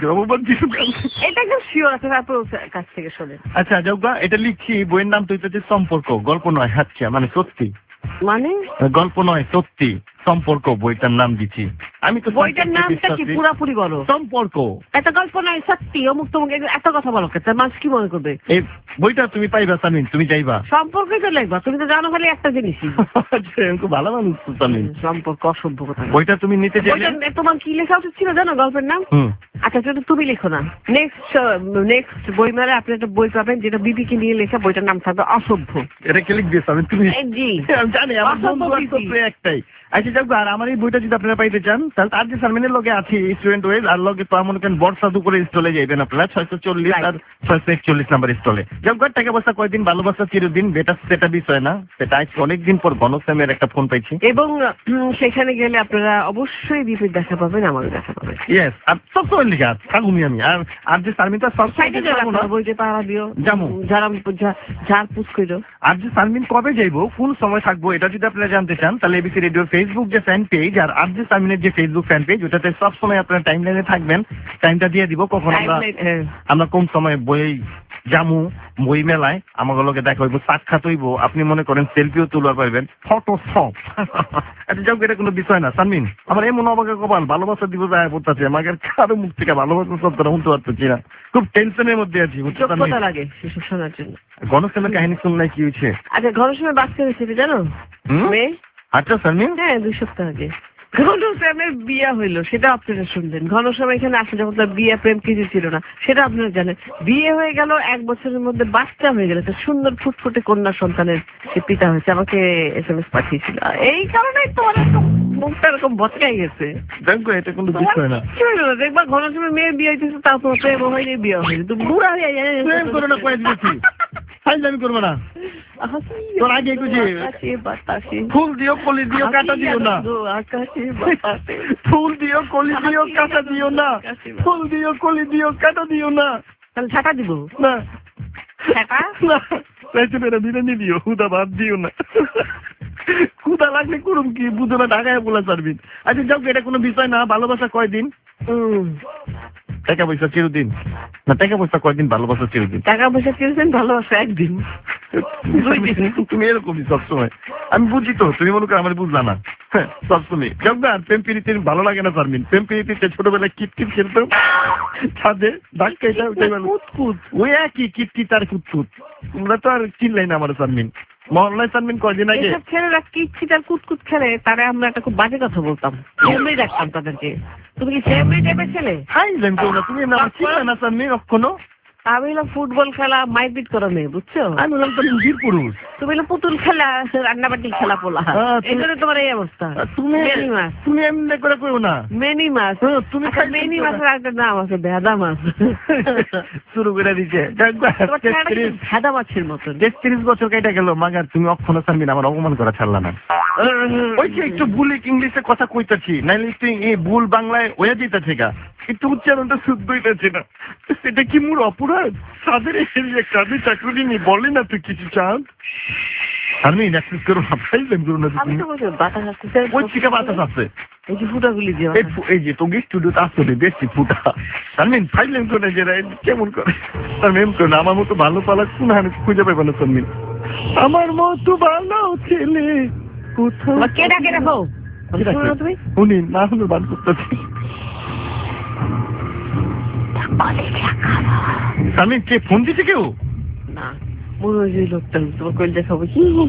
এটা একদম শিওর আছে, তারপর কাছ থেকে শোনেন। আচ্ছা যাওগা, এটা লিখছি, বইয়ের নাম তো হচ্ছে সম্পর্ক, গল্প নয়, আচ্ছা মানে সত্যি, মানে গল্প নয় সত্যি সম্পর্ক বইটার নাম দিচ্ছি আমি। তো বইটার নামটা কি পুরাপুরি বলো? সম্পর্ক। এত গল্প নয় সত্যি, অমুক তমুক এত কথা বলো, তার মানুষ কি মনে করবে? এই বইটা তুমি পাইবা শারমিন, তুমি চাইবা সম্পর্কই তো লিখবা, তুমি তো জানো খালি একটা জিনিসই। খুব ভালো মানুষ শারমিন, সম্পর্ক অসভ্য কথা। বইটা তুমি নিতে চাইলে তোমার কি লেখা উচিত ছিল জানো গল্পের নাম? আচ্ছা সেটা তুমি লিখো না, নেক্সট নেক্সট বই মেলায় আপনি একটা বই পাবেন যেটা বিবিকে নিয়ে লেখা, বইটার নাম থাকবে অসভ্য। এটা কে লিখবে শারমিন? তুমি? জি আমি জানি, আমার বন্ধু একটাই। আচ্ছা যাক, আর আমার এই বইটা যদি আপনারা পাইতে চান তাহলে আর যে শারমিনের লগে আছে স্টুডেন্ট ওয়েজ, আর লগে তো মনে করেন বর্ষা দুপুরে স্টলে যাবেন আপনারা, ছয়শো চল্লিশ আর ছয়শো একচল্লিশ নাম্বার স্টলে। যাক, টাকা পয়সা কয়দিন, ভালোবাসা চিরদিন, বেটা সেটা বিষয় না, সেটা আজকে অনেকদিন পর ঘনশ্যামের একটা ফোন পাইছি। এবং সেখানে গেলে আপনারা অবশ্যই দীপের দেখা পাবেন, আমারও দেখা পাবেন। ইয়েস, আর সবসময় লিখা থাকুমি আমি। আর আর যে শারমিনটা সব সাইডে বইতে পাড়া দিও, যাবো যারা যার পুষ কইরো। আর যে শারমিন কবে যাইবো, কোন সময় থাকবো, এটা যদি আপনারা জানতে চান তাহলে এবিসি রেডিওর ফেসবুক যে ফ্যান পেজ আর আর যে শারমিনের যে ফেসবুক ফ্যান পেজ, ওটাতে সবসময় আপনারা টাইম লাইনে থাকবেন, টাইমটা দিয়ে দিব কখন আমরা আমরা কোন সময় বই জামু, বই মেলায় আমাকে লোকে দেখা হইব, সাক্ষাৎ হইব, আপনি মনে করেন সেলফিও তুলবার পারবেন, ফটো সব। আচ্ছা যাও, এটা কোনো বিষয় না শারমিন, আমার এমন অবাকে কপাল, ভালোবাসা দিব যায় পড়তেছে, আমাকে কারো মুখ থেকে ভালোবাসা শব্দটা শুনতে পারতেছি না, খুব টেনশনের মধ্যে আছি। লাগে সেসব শোনার জন্য। ঘনশ্যামের কাহিনী শুনলে কি হয়েছে? আচ্ছা ঘনশ্যামের বাচ্চা হয়েছে জানো মেয়ে? আচ্ছা শারমিন, হ্যাঁ দুই সপ্তাহ আগে ঘনশ্যামের বিয়ে হইলো, সেটা আপনারা শুনবেন। ঘনশ্যাম এখানে আসে যখন তার বিয়ে প্রেম কিছু ছিল না, সেটা আপনারা জানেন। বিয়ে হয়ে গেল, এক বছরের মধ্যে বাচ্চা হয়ে গেল, তো সুন্দর ফুটফুটে কন্যা সন্তানের সে পিতা হয়েছে, আমাকে এস এম এস পাঠিয়েছিল। এই কারণে তোমার মুখটা এরকম বচকাই গেছে। দেখো এটা কোনো বিষয় না, দেখবা ঘনশ্যামের মেয়ের বিয়ে হইতেছে, তাও তোমার প্রেম হয়নি, বিয়ে হয়নি, তুমি বুড়া হয়ে প্রেম করো না, কয়ে দিয়েছি আমি করবো না। তোর আগে ফুল দিও, কলি দিও, কাটা দিও না, ফুল দিও, কলি দিও, কাটা দিও না, ফুল দিও, কলি দিও, কাটা দিও না। তাহলে ছাটা দিব না, ছাটা না, বিরিয়ানি দিও, হুদা ভাত দিও না, ক্ষুদা লাগলে করুন কি, বুঝো না, ঢাকায় বলা পারবি। আচ্ছা যাও, এটা কোনো বিষয় না। ভালোবাসা কয়দিন? টাকা পয়সা চিরদিন না, টাকা পয়সা কয়দিন, ভালোবাসা চিরদিন। টাকা পয়সা চিরদিন, ভালোবাসা একদিন। তুমি এরকমই সবসময়, আমি বুঝি তো, তুমি মনে করো আমার বুঝলা না। হ্যাঁ সবসময় যাও না। প্রেম প্রীতি ভালো লাগে না শারমিন, প্রেম প্রীতিতে ছোটবেলায় কিটকিট খেলতাম ছাদে, ধাক্কা এটা কুতকুত, ওই একই কিটকিট আর কুতকুত। তোমরা তো আর চিনলাই না আমার শারমিন, মহল্লায় সানমিন কয়দিন আগে এসব ছেলেরা কিচ্ছিট আর কুটকুট খেলে, তারা আমরা একটা খুব বাজে কথা বলতাম, এমনি রাখতাম তাদেরকে। তুমি কি সেমনি টাইপের ছেলে? হাই জান তো না, তুমি না চিনলে না সানমিন কখনো? আমি হলাম ফুটবল খেলা মারপিট করা মেয়ে, বুঝছো? আমি হলাম তো বীর পুরুষ। তুমি হলো পুতুল খেলা রান্নাবাটি খেলা পোলা, এখানে তোমার এই অবস্থা। তুমি মেনি মাছ, তুমি এমনি করে কইও না। মেনি মাছ, তুমি মেনি মাছের একটা নাম আছে ভেদা মাছ শুরু করে দিচ্ছে। ভেদা মাছের মতো তেত্রিশ বছর কেটে গেল, মাগার তুমি অক্ষণ সানমিন আমার অপমান করা ছাড়লা না। ওই যে একটু বুলিক ইংলিশে কথা কইতাছি, নাইলে একটু এই ভুল বাংলায় হয়ে যেতেছে গা, একটু উচ্চারণটা শুদ্ধ হইতেছে না। এটা কি মোর অপরাধ? তাদের কাজে চাকরি নি বলে না তুই কিছু চাঁদ। আমি নেক্সট করো না, ফাইলেম করো না। বাতাস আসতেছে, ওই চিকা বাতাস আছে, এই যে ফুটাগুলি দিয়ে এই যে তোকে স্টুডিওতে আসতে বেশি ফুটা। সানমিন ফাইলেম করে যে কেমন করে সানমিন করে না, আমার মতো ভালো পালা কোন হানে খুঁজে পাবে না সানমিন। আমার মতো ভালো ছেলে কোথাও। কে ডাকে রাখো তুমি? উনি না হলে বান করতেছি। সানমিন কে ফোন দিচ্ছে কেউ? না মনে হয় যে লোকটা তোমার কইল দেখাবো।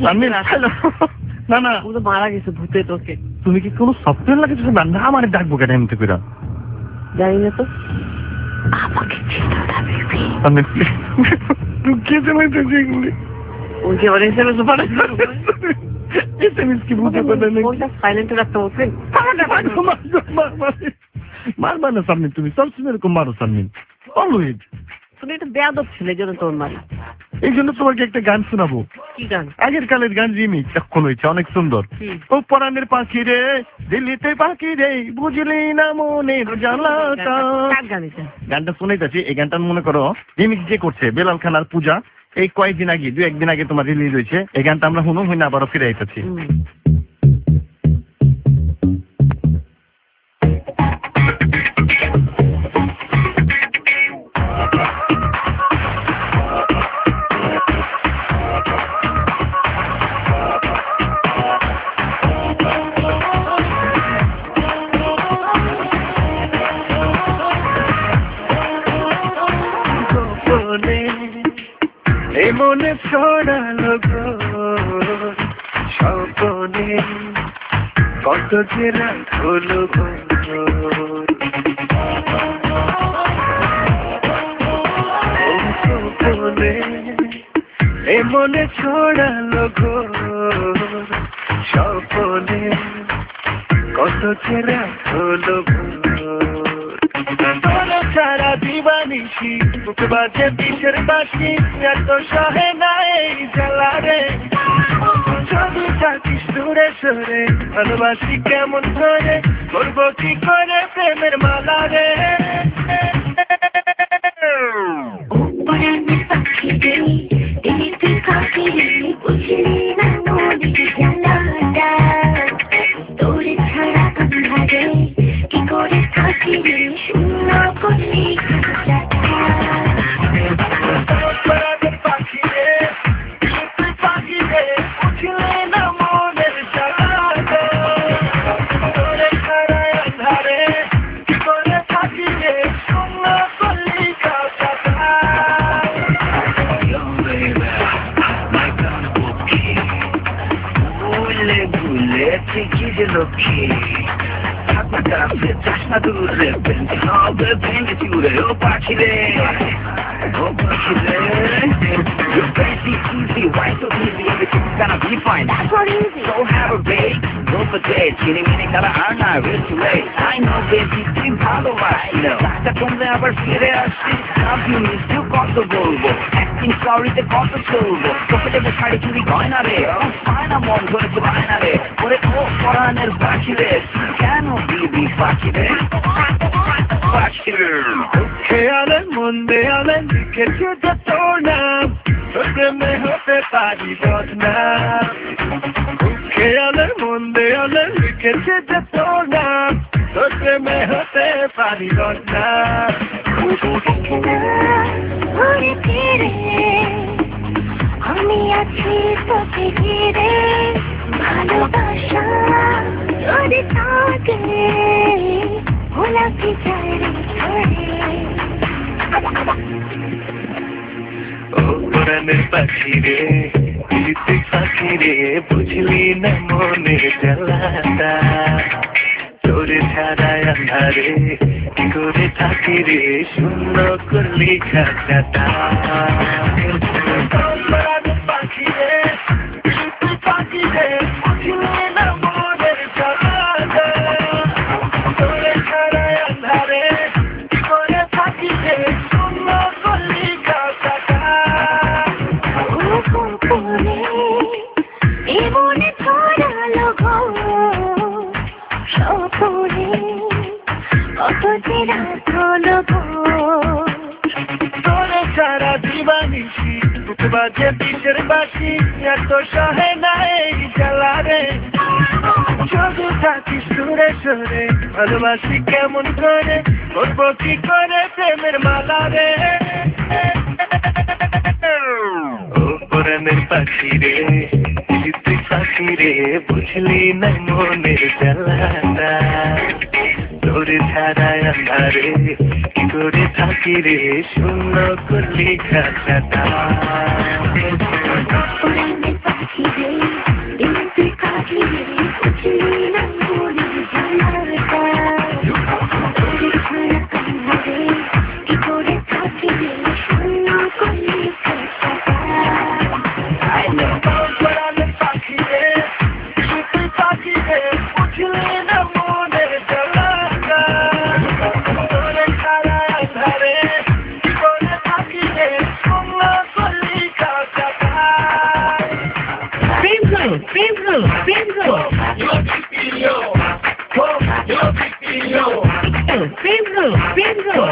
না না ও তো মারা গেছে ভূতে। তোকে তুমি কি কোনো সফটওয়্যার লাগাইছো না? আমার ডাকবো কেন এমনি করে? জানি না তো। আমাকে চিনো না বেবি। সানমিন তুই কে জানাইতেছিস এগুলি? ওই যে অনেক এসএমএস পাঠাইছে, এসএমএস কি বুঝতে পারলে না? ফোনটা সাইলেন্টে রাখতে বলছেন। মারবা না সানমিন, তুমি সবসময় এরকম মারো সানমিন, অলওয়েজ। তুমি একটা বেয়াদব ছেলে, এই জন্য তোমার মারি। এই জন্য তোমাকে একটা গান শোনাবো। কি গান? আগের কালের গান, রিমিক্স এখন হয়েছে, অনেক সুন্দর। ও পরাণের পাখি রে, দিল্লিতে পাখি রে, বুঝলি না মনের জ্বালাটা। গানটা শুনাইতেছি, এই গানটা মনে করো রিমিক্স যে করছে বেলাল খান আর পূজা, এই কয়েকদিন আগে দু একদিন আগে তোমার রিলিজ হয়েছে। এই গানটা আমরা শুনুন, হই না আবারও ফিরে আইতেছি। মনে ছড়ালো গো স্বপনে, কত যে রাত হলো গো। স্বপনে এ মনে ছড়ালো গো স্বপনে, কত যে রাত হলো গো। সারা দিবানিশি বুক বাজে বিষের বাসি, এত সহে নাই জ্বালা রে। ছবি থাকিস দূরে সরে, ভালোবাসি কেমন করে, করবো কি করে প্রেমের মালা রে। পরাণের পাখি রে, দিল্লিতে পাখি রে, বুঝলি না মনের জ্বালাটা। তোর ছাড়া আন্ধারে কি করে থাকি রে, শূন্য করলি পরাণের পাখি রে, দিল্লিতে পাখি রে, বুঝলি না মনের জ্বালাটা। তোর ছাড়া আন্ধারে কি করে থাকি রে, শূন্য করলি কাঁচাটা। ভুলে ভুলে ঠিকই যে লক্ষ্মী, চাষনা দূরে ভেঙে হবে ভেঙে চুরে। ও পাখি রে, ও পাখি রে, you're crazy easy, why so easy, everything's gonna be fine. That's what easy. So have a break, go for dates, চিনি মিনি তারা আর না risk to wait. I know baby, তুই ভালোবাসি, কাজটা কমলে আবার ফিরে আসি। Love you miss you কত বলবো, acting sorry তে কত চলবো। তোকে দেবো শাড়ি চুরি গয়না রে, পায় না মন ধরে পায় না রে। ওরে ও পরাণের পাখি রে, কেন দিবি পাখি রে, পাখি রে। খেয়ালে মন দেয়ালে লিখেছে যে তোর নাম, তোর প্রেমে হতে পারি বদনাম। খেয়ালে মন দেয়ালে লিখেছে যে তোর নাম, তোর প্রেমে হতে পারি বদনাম। আমি আছি তোকে ঘিরে, ভালোবাসা যদি থাকে ভোলা কি চাই ও পরাণের পাখি রে, তুই পাখি রে বুঝলি না মনের জ্বালাটা তোরে ছাড়ায় আন্ধারে কি করে থাকি রে শূন্য করলি খাতাটা পাখি রে তুই পাখি রে বুঝলি না মনের জ্বালাটা তোরে ছাড়ায় আন্ধারে কি করে থাকি রে শূন্য করলি খাতাটা এমনে ছড়ালো সপনে কত যে রাত হলো তোরে সারা দিবানিসি বাজে বিশের বাসি এত সহে নাই জ্বালা রে শুধু থাকিস সুরে সুরে ভালোবাসি কেমন করে করবো কি করে প্রেমের মালা রে ও পুরানের পাখি রে তুই পাখি রে বুঝলি না মনের জ্বালাটা তোরে ছাড়ায় আন্ধারে কি করে থাকি রে শূন্য করলি খাতাটা পাখি রে তুই পাখি রে বুঝলি না মনের জ্বালাটা তোরে ছাড়া কান্নারে কি করে থাকি রে শূন্য করলি খাতাটা পাখি রে তুই পাখি রে বুঝলি না মনের জ্বালাটা তোরে ছাড়ায় আন্ধারে কি করে থাকি রে শূন্য করলি খাতাটা Pedro, Pedro, Pedro. Pedro, Pedro.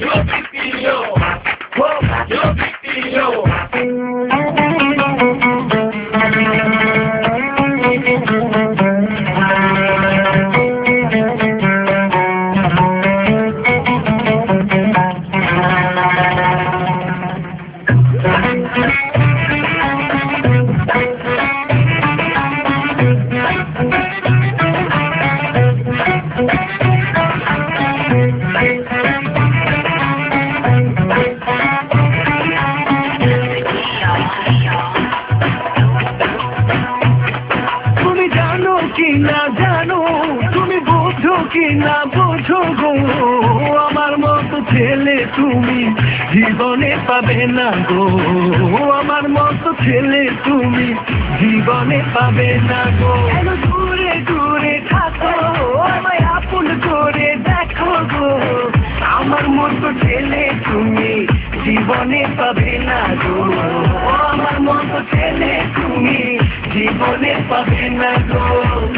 তুমি জানো কি না জানো তুমি বোঝো কি না বোঝো গো আমার মতো ছেলে তুমি জীবনে পাবে না গো আমার মতো ছেলে তুমি জীবনে পাবে না গো দূরে দূরে থাকো আমায় আপন করে দেখো গো আমার মতো ছেলে তুমি জীবনে পাবে না গো আমার মতো ছেলে তুমি জীবনে পাবে না গো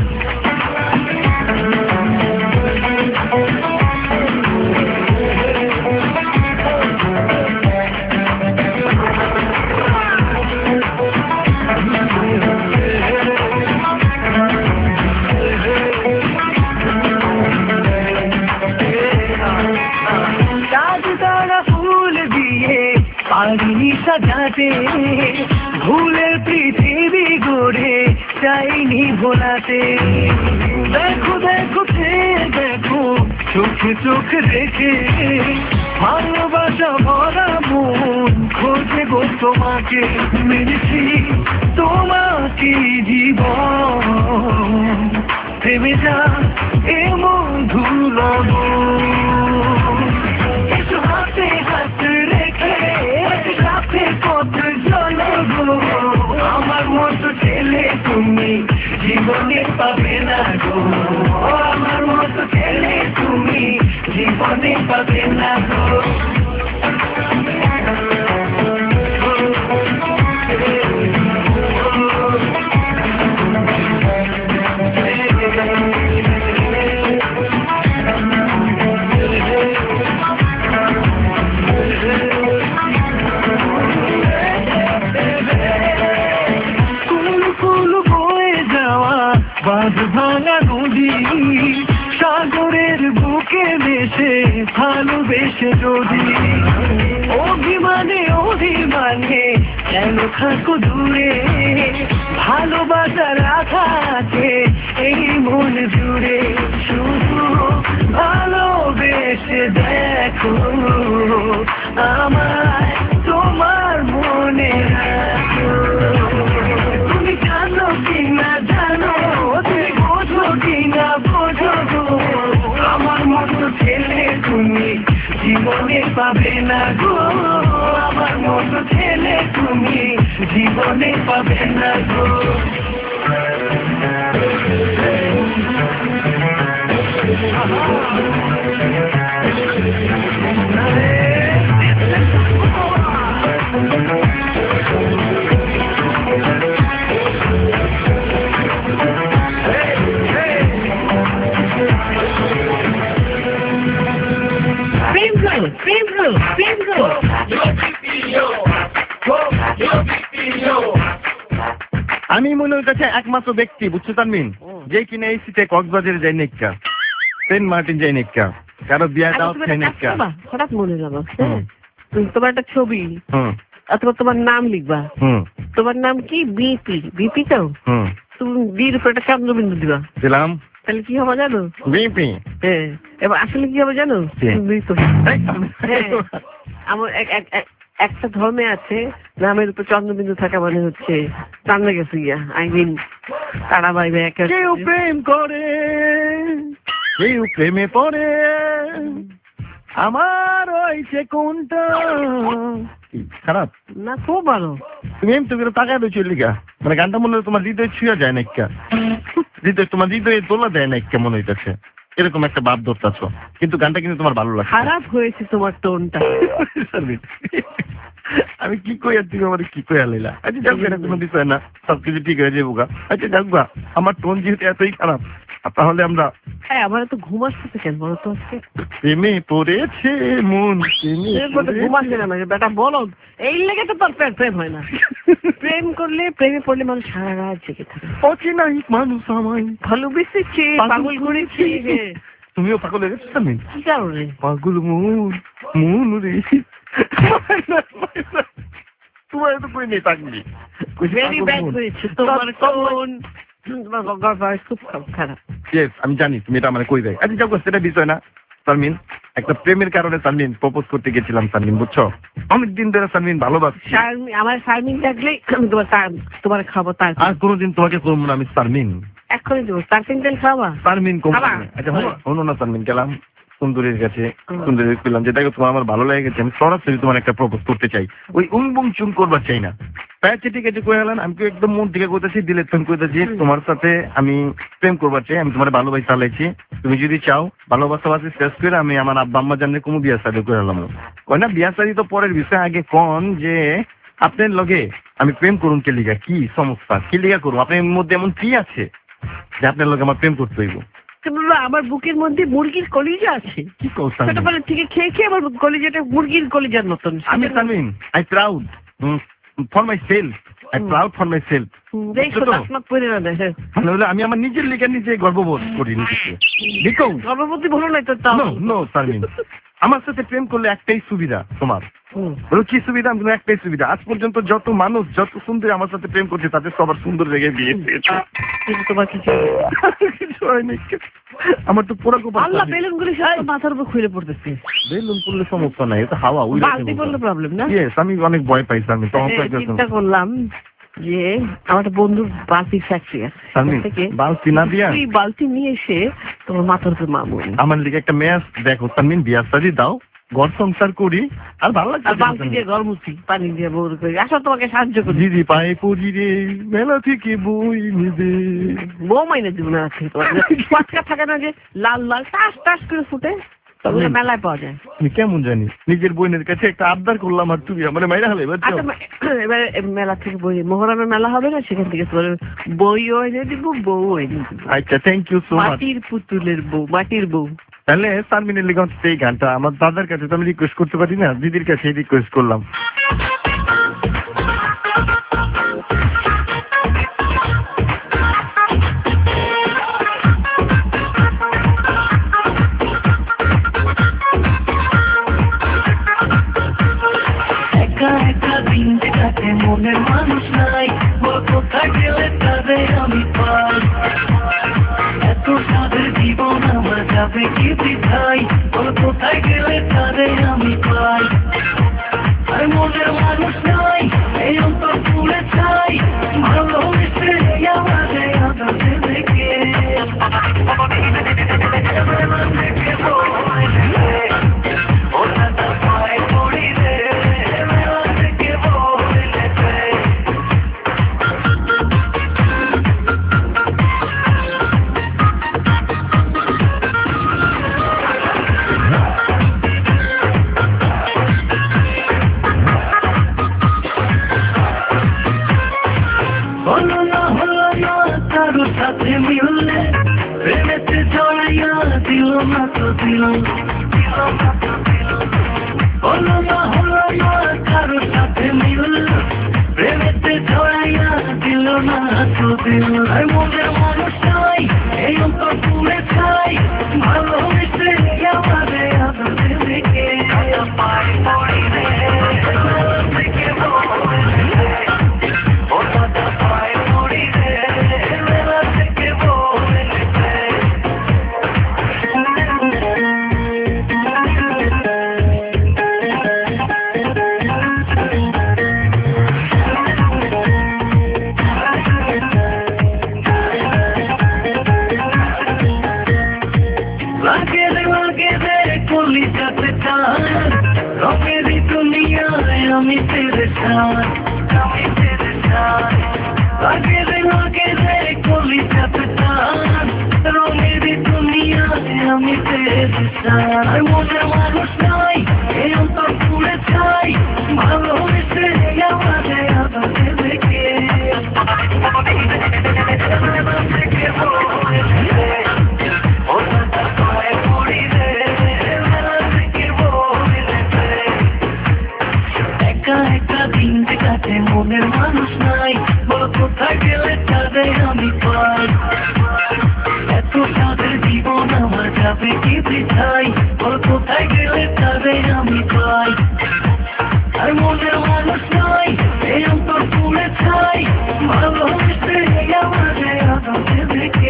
পারিনি সাজাতে ভুলের পৃথিবী গড়ে চাইনি ভোলাতে দেখো দেখো দেখো চোখে চোখ রেখে ভালোবাসা ভরা মন খোঁজে গো তোমাকে মেরেছি তোমাকে জীবন থেমে যা এ মধু লগন এসো হাতে হাত রেখে সাথে পথ চলো গো আমার মতো ছেলে তুমি জীবনে পাবে না গো আমার মতো ছেলে তুমি জীবনে পাবে না গো বাঁধ ভাঙা নদী সাগরের বুকে ভেসে ভালোবেসে যদি অভিমানে অভিমানে কেন থাকো দূরে ভালোবাসার আঘাতে এই মন জুড়ে শুধু ভালোবেসে দেখো আমায় তোমার মনে রাখো জীবনে পাবে না গো আমার মতো ছেলে তুমি জীবনে পাবে না গো আমি মনে হইতেছে একমাত্র ব্যক্তি বুঝছো তানমিন যে কিনা এই শীতে কক্সবাজারে যাই নিকা সেন্ট মার্টিন যাই নিকা কারো বিয়া দাও নিকা হঠাৎ মনে যাবো তোমার একটা ছবি অথবা তোমার নাম লিখবা তোমার নাম কি বিপি বিপি তো তুমি বির উপর একটা চন্দ্রবিন্দু দিবা দিলাম তাহলে কি হবে জানো বিপি হ্যাঁ এবার আসলে কি হবে জানো আমার একটা ধর্মে আছে নামের উপর চন্দ্রবিন্দু থাকা মানে হচ্ছে সামনে গেছে গিয়া আই মিন তারা বাইবে কেউ প্রেম করে কেউ প্রেমে পড়ে আমার হয়েছে কোনটা খারাপ না খুব ভালো তুমি এমনি তো টাকা দিয়েছো লিগা মানে গানটা মনে হয় তোমার হৃদয় ছুঁয়া যায় না একটা হৃদয় তোমার হৃদয়ে তোলা দেয় না একটা মনে হইতেছে এরকম একটা ভাব ধরতেছ কিন্তু গানটা কিন্তু তোমার ভালো লাগছে খারাপ হয়েছে তোমার টোনটা আমি কি কই আর তুমি আমার কি কই আলাইলা আচ্ছা যাক এটা কোনো বিষয় না সবকিছু ঠিক হয়ে যাবো গা আচ্ছা যাক গা আমার টোন যেহেতু এতই খারাপ তাহলে আমরা হ্যাঁ আমার তো ঘুম আসতেছে কেন বলো তো আজকে প্রেমে পড়েছে মন ঘুম আসছে না বেটা বলো এই লেগে তো তোর প্রেম হয় না প্রেম করলে প্রেমে পড়লে মানুষ সারা রাত জেগে থাকে অচেনা মানুষ আমায় ভালোবেসেছে পাগল করেছে তুমিও পাগল হয়ে গেছো আমি কি কারণে পাগল মন মন রে তোমার তো কই নেই থাকবি ভেরি ব্যাড হয়েছে তোমার কোন খুব খারাপ আমি জানি তুমি এটা আমার কই দেয় আচ্ছা যাও সেটা বিষয় না সালমিন একটা প্রেমের কারণে সালমিন প্রপোজ করতে গেছিলাম সালমিন বুঝছো অনেকদিন ধরে সালমিন ভালোবাসি আমার সালমিন থাকলে তোমার তোমার খাবো তার আর কোনোদিন তোমাকে করবো না আমি সালমিন এক্ষুনি দেবো সার্ফিং তেল খাওয়া সালমিন কম আচ্ছা হলো না সালমিন গেলাম সুন্দরীর কাছে সুন্দরী পেলাম যেটাকে তোমার আমার ভালো লেগে গেছে আমি সরাসরি তোমার একটা প্রপোজ করতে চাই ওই উং বুং চুং করবার চাই না আচ্ছা ঠিক আছে কয়ে গেলাম আমি একদম মন থেকে কইতেছি দিলে তুমি কইতেছি তোমার সাথে আমি প্রেম করবার চাই আমি তোমার ভালোবাসি চালাইছি তুমি যদি চাও ভালোবাসাবাসি শেষ করে আমি আমার আব্বা আম্মা জানলে কোনো বিয়া শাদী করে এলাম কয় না বিয়া শাদী তো পরের বিষয় আগে কোন যে আপনার লগে আমি প্রেম করুন কে লিগা কি সমস্যা কি লিগা করবো আপনার মধ্যে এমন কি আছে যে আপনার লগে আমার প্রেম করতে হইব আমার বুকের মধ্যে মুরগির কলিজা আছে কি কৌশল ছোটবেলা থেকে খেয়ে খেয়ে আমার কলিজাটা মুরগির কলিজার মতন আমি সালমিন I proud for myself I proud for myself আমি আমার নিজের লিগে নিজে গর্ববোধ করি নিজেকে দেখো গর্ভবতী ভালো নাই তো নো সালমিন আমার সাথে প্রেম করলে একটাই সুবিধা তোমার বলো কি সুবিধা আমি একটাই সুবিধা আজ পর্যন্ত যত মানুষ যত সুন্দর আমার সাথে প্রেম করছে তাদের সবার সুন্দর লেগে বিয়ে পেয়েছে তোমার কিছু কিছু হয়নি আমার তো পুরো খুব আল্লাহ বেলুন গুলি সব মাথার উপর খুলে পড়তেছে বেলুন পড়লে সমস্যা নাই এটা হাওয়া উড়ে বালতি পড়লে প্রবলেম না ইয়েস আমি অনেক ভয় পাইছি আমি তখন চিন্তা করলাম যে আমার একটা বন্ধুর বালতি ফ্যাক্টরি আছে বালতি না দিয়া তুই বালতি নিয়ে এসে তোমার মাথার উপর মামুন আমার লিগে একটা মেয়ে দেখো তামিন বিয়া শাদী দাও ঘর সংসার করি আর ভালো লাগছে বালতি দিয়ে ঘর মুছি পানি দিয়ে বউর করি আসলে তোমাকে সাহায্য করি দিদি পায়ে পড়ি রে মেলা থেকে বই নিবে বউ মাইনে দিব না আছে তোমার পাটকা থাকে না যে লাল লাল টাস টাস করে ফুটে তবে মেলায় পাওয়া যায় তুমি কেমন জানি নিজের বোনের কাছে একটা আবদার করলাম আর তুমি আমার মাইরা হলে এবার মেলা থেকে বই মোহরমের মেলা হবে না সেখান থেকে বইও এনে দিব বউ এনে দিব আচ্ছা থ্যাংক ইউ সো মাচ মাটির পুতুলের বউ মাটির বউ তাহলে সালমিনের লিগে এই গানটা আমার দাদার কাছে তো আমি রিকোয়েস্ট করতে পারি না দিদির কাছে রিকোয়েস্ট করলাম মনের মানুষ নাই কোথায় গেলে তাদের আমি পাই এত তাদের জীবন আমার যাবে কি বিধাই কোথায় গেলে তাদের আমি পাই আর মনের মানুষ নাই এই অন্তর পুড়ে চাই ভালো মিশে আমাদের আদতে দেখে দেখে ওরা দিল হলো না হলো না কারোর সাথে মিল প্রেমেতে ছড়াইয়া দিল না তো দিল আর মনের মানুষ নাই এই অন্তর পুড়ে ছাই ভালোবেসে আমাদের আদতে দেখে পাই পড়ি রে থেকে ও দাদা পাই পড়ি রে মেলা থেকে বলে রঙেরই দুনিয়ায় আমি তেরে সাথ আমি তেরে সাথ লাগে রে লাগে রে কলিজাতে টান রঙেরই দুনিয়ায় আমি তেরে সাথ মনের মানুষ নাই এই অন্তর পুড়ে ছাই ভালোবেসে আমাদের আদতে দেখে ও দাদা পায়ে পড়ি রে একা একা দিন কাটে মনের মানুষ নাই বল কোথায় গেলে তাদের আমি পাই এত তাদের জীবন আমার যাবে কি বৃথাই বল কোথায় গেলে তাদের আমি পাই আর মনের মানুষ নাই এই অন্তর পুড়ে ছাই ভালোবেসে আমাদের আদতে দেখে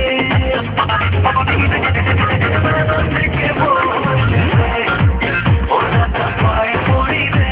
দেখে বলে ও দাদা পায়ে পড়ি রে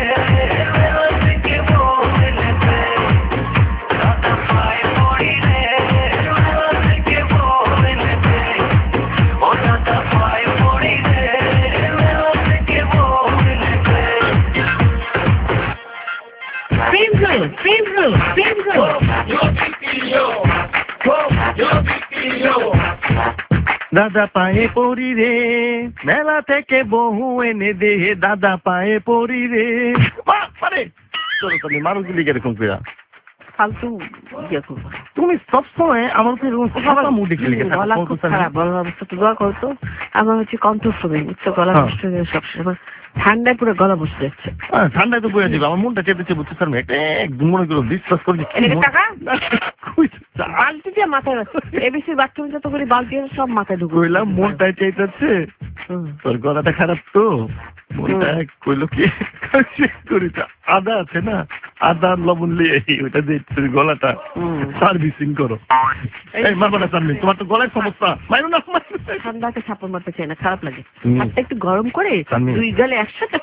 দাদা পায়ে পড়ি রে মেলা থেকে বহু এনে দে দাদা পায়ে পড়ি রে মানে চলো তুমি মানুষ দিলি এরকম ফেরা ফালতু ইয়ে করবো তুমি সবসময় আমার খারাপ মুডে খেলে গলা খুব খারাপ গলার অবস্থা তো দোয়া করতো আমার হচ্ছে কণ্ঠস্বরে উচ্চ গলা নষ্ট হয়ে সবসময় ঠান্ডায় পুরো গলা বসে যাচ্ছে ঠান্ডায় তো বয়ে যাবে আমার মনটা চেপেছে বুঝতে স্যার একদম মনে করো বিশ্বাস করছি টাকা বালতি দিয়ে মাথায় এবিসির বাথরুম যত করে বালতি সব মাথায় ঢুকে কইলাম মনটাই চাইতেছে তোর গলাটা খারাপ তো মনটা কইলো কি করিস আদা আছে না আদা লবণ লিয়ে ওইটা দিয়ে গলাটা সার্ভিসিং করো এই মারবো না সার্ভিস তোমার তো গলায় সমস্যা মাইরো না ঠান্ডাকে ছাপড় মারতে চাই না খারাপ লাগে হাতটা একটু গরম করে দুই গালে একসাথে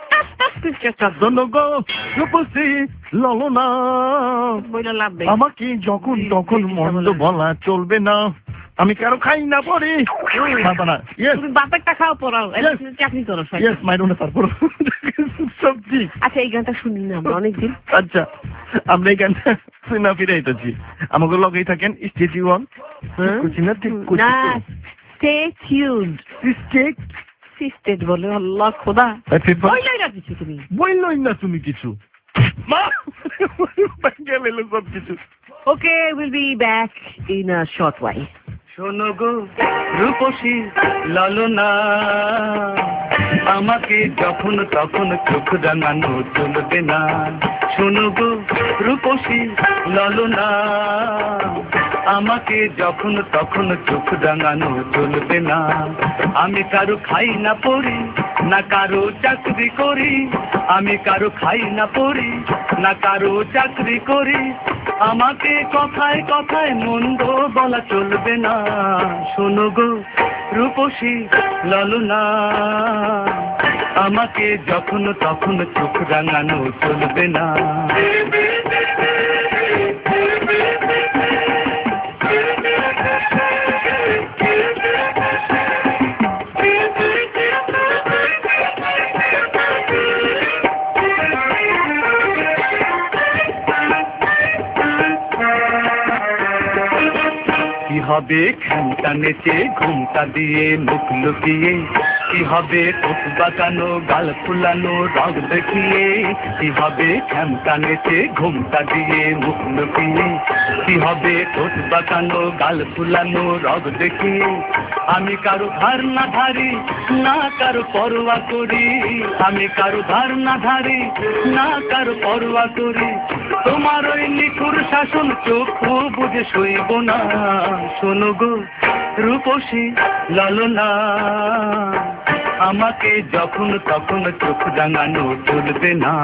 আমাকে যখন তখন মন্দ বলা চলবে না আমি কারো খাই না পরে বাপেরটা খাও পড়াও চাকরি করো তারপর সব ঠিক আচ্ছা এই গানটা শুনি না আমরা অনেকদিন আচ্ছা আমরা এই গানটা শুনে ফিরে আইতেছি আমাকে লগেই থাকেন স্টে টিউন না স্টে টিউনড সিস্টেড বলে আল্লাহ খোদা বইলাই না কিছু তুমি বইলই না তুমি কিছু মা গেল সব কিছু okay will be back in a short while শোনো গো রূপসী লালনা আমাকে যখন তখন চোখ রাঙানো চলবে না শোনো গো রূপসী লালনা আমাকে যখন তখন চোখ রাঙানো চলবে না আমি কারো খাই না পড়ি না কারো চাকরি করি আমি কারো খাই না পড়ি না কারো চাকরি করি আমাকে কথায় কথায় মন্দ বলা চলবে না শোনো গো রূপসী লালনা আমাকে যখন তখন চোখ রাঙানো চলবে না হবে ঘুমটা নেচে ঘুমটা দিয়ে মুখ লুকিয়ে কি হবে ঠোঁট বাঁকানো গাল ফুলানো রগ দেখিয়ে, কি হবে খ্যামটা নেচে ঘুমটা দিয়ে মুখ লুকিয়ে, কি হবে ঠোঁট বাঁকানো গাল ফুলানো রগ দেখিয়ে, আমি কারো ধার না ধারি না কারো পরোয়া করি, আমি কারো ধার না ধারি না কারো পরোয়া করি, তোমার ওই নিখুর শাসন চক্ষু বুঝে সইব না, শোনো গো রূপসী লালনা, আমাকে যখন তখন চোখ রাঙানো চলবে না।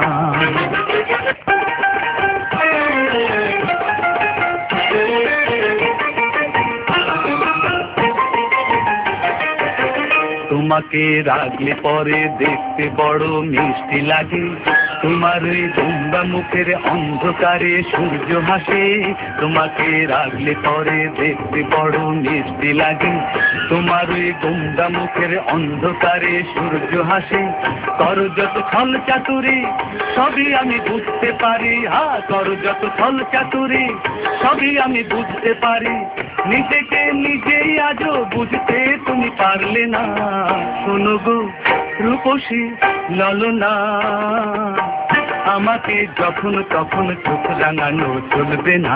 তোমাকে রাখলে পরে দেখতে বড় মিষ্টি লাগে, তোমার ওই দুম্বা মুখের অন্ধকারে সূর্য হাসে, তোমাকে রাখলে পরে দেখতে বড় মিষ্টি লাগে, তোমার ওই দুম্বা মুখের অন্ধকারে সূর্য হাসে, করো যত ছল চাতুরি সবই আমি বুঝতে পারি, হা করো যত ছল চাতুরি সবই আমি বুঝতে পারি, নিজেকে নিজেই আজও বুঝতে তুমি পারলে না, শোনো গো রূপসী লালনা, আমাকে যখন তখন চোখ রাঙানো চলবে না।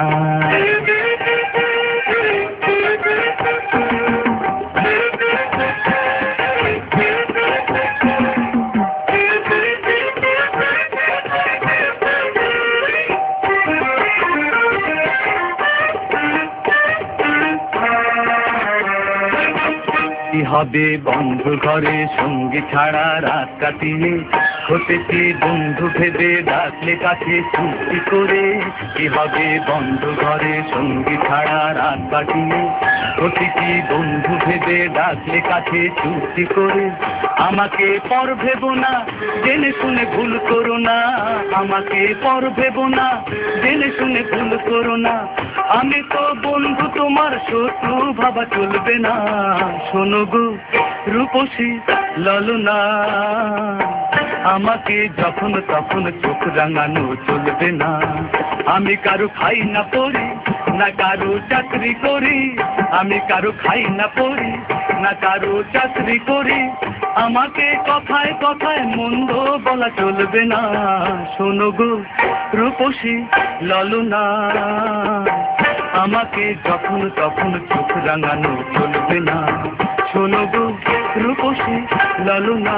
কি হবে বন্ধু ঘরে সঙ্গী ছাড়া রাত কাটিয়ে, হতেছি বন্ধু ভেবে ডাকলে কাছে চুক্তি করে, কি হবে বন্ধু ঘরে সঙ্গী ছাড়া রাত কাটিয়ে, হতেছি বন্ধু ভেবে ডাকলে কাছে চুক্তি করে, আমাকে পর ভেবো না জেনে শুনে ভুল করো না, আমাকে পর ভেবো না জেনে শুনে ভুল করো না, আমি তো বন্ধু তোমার শত্রু ভাবা চলবে না, শোনো গো রূপসী লালনা, আমাকে যখন তখন চোখ রাঙানো চলবে না, আমি কারো খাই না পড়ি না কারো চাকরি করি, আমি কারো খাই না পড়ি না কারো চাকরি করি, আমাকে কথায় কথায় মন্দ বলা চলবে না, শোনো গো রূপসী লালনা, আমাকে যখন তখন চোখ রাঙানো চলবে না, শোনো গো রূপসী লালনা,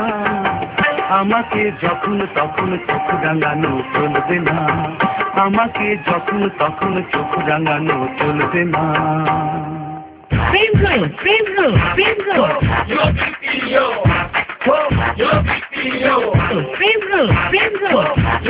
আমাকে যখন তখন চোখ রাঙানো চলবে না, আমাকে যখন তখন চোখ রাঙানো চলবে না। প্রেম রো প্রেম রো প্রেম রো প্রেম রো প্রেম রো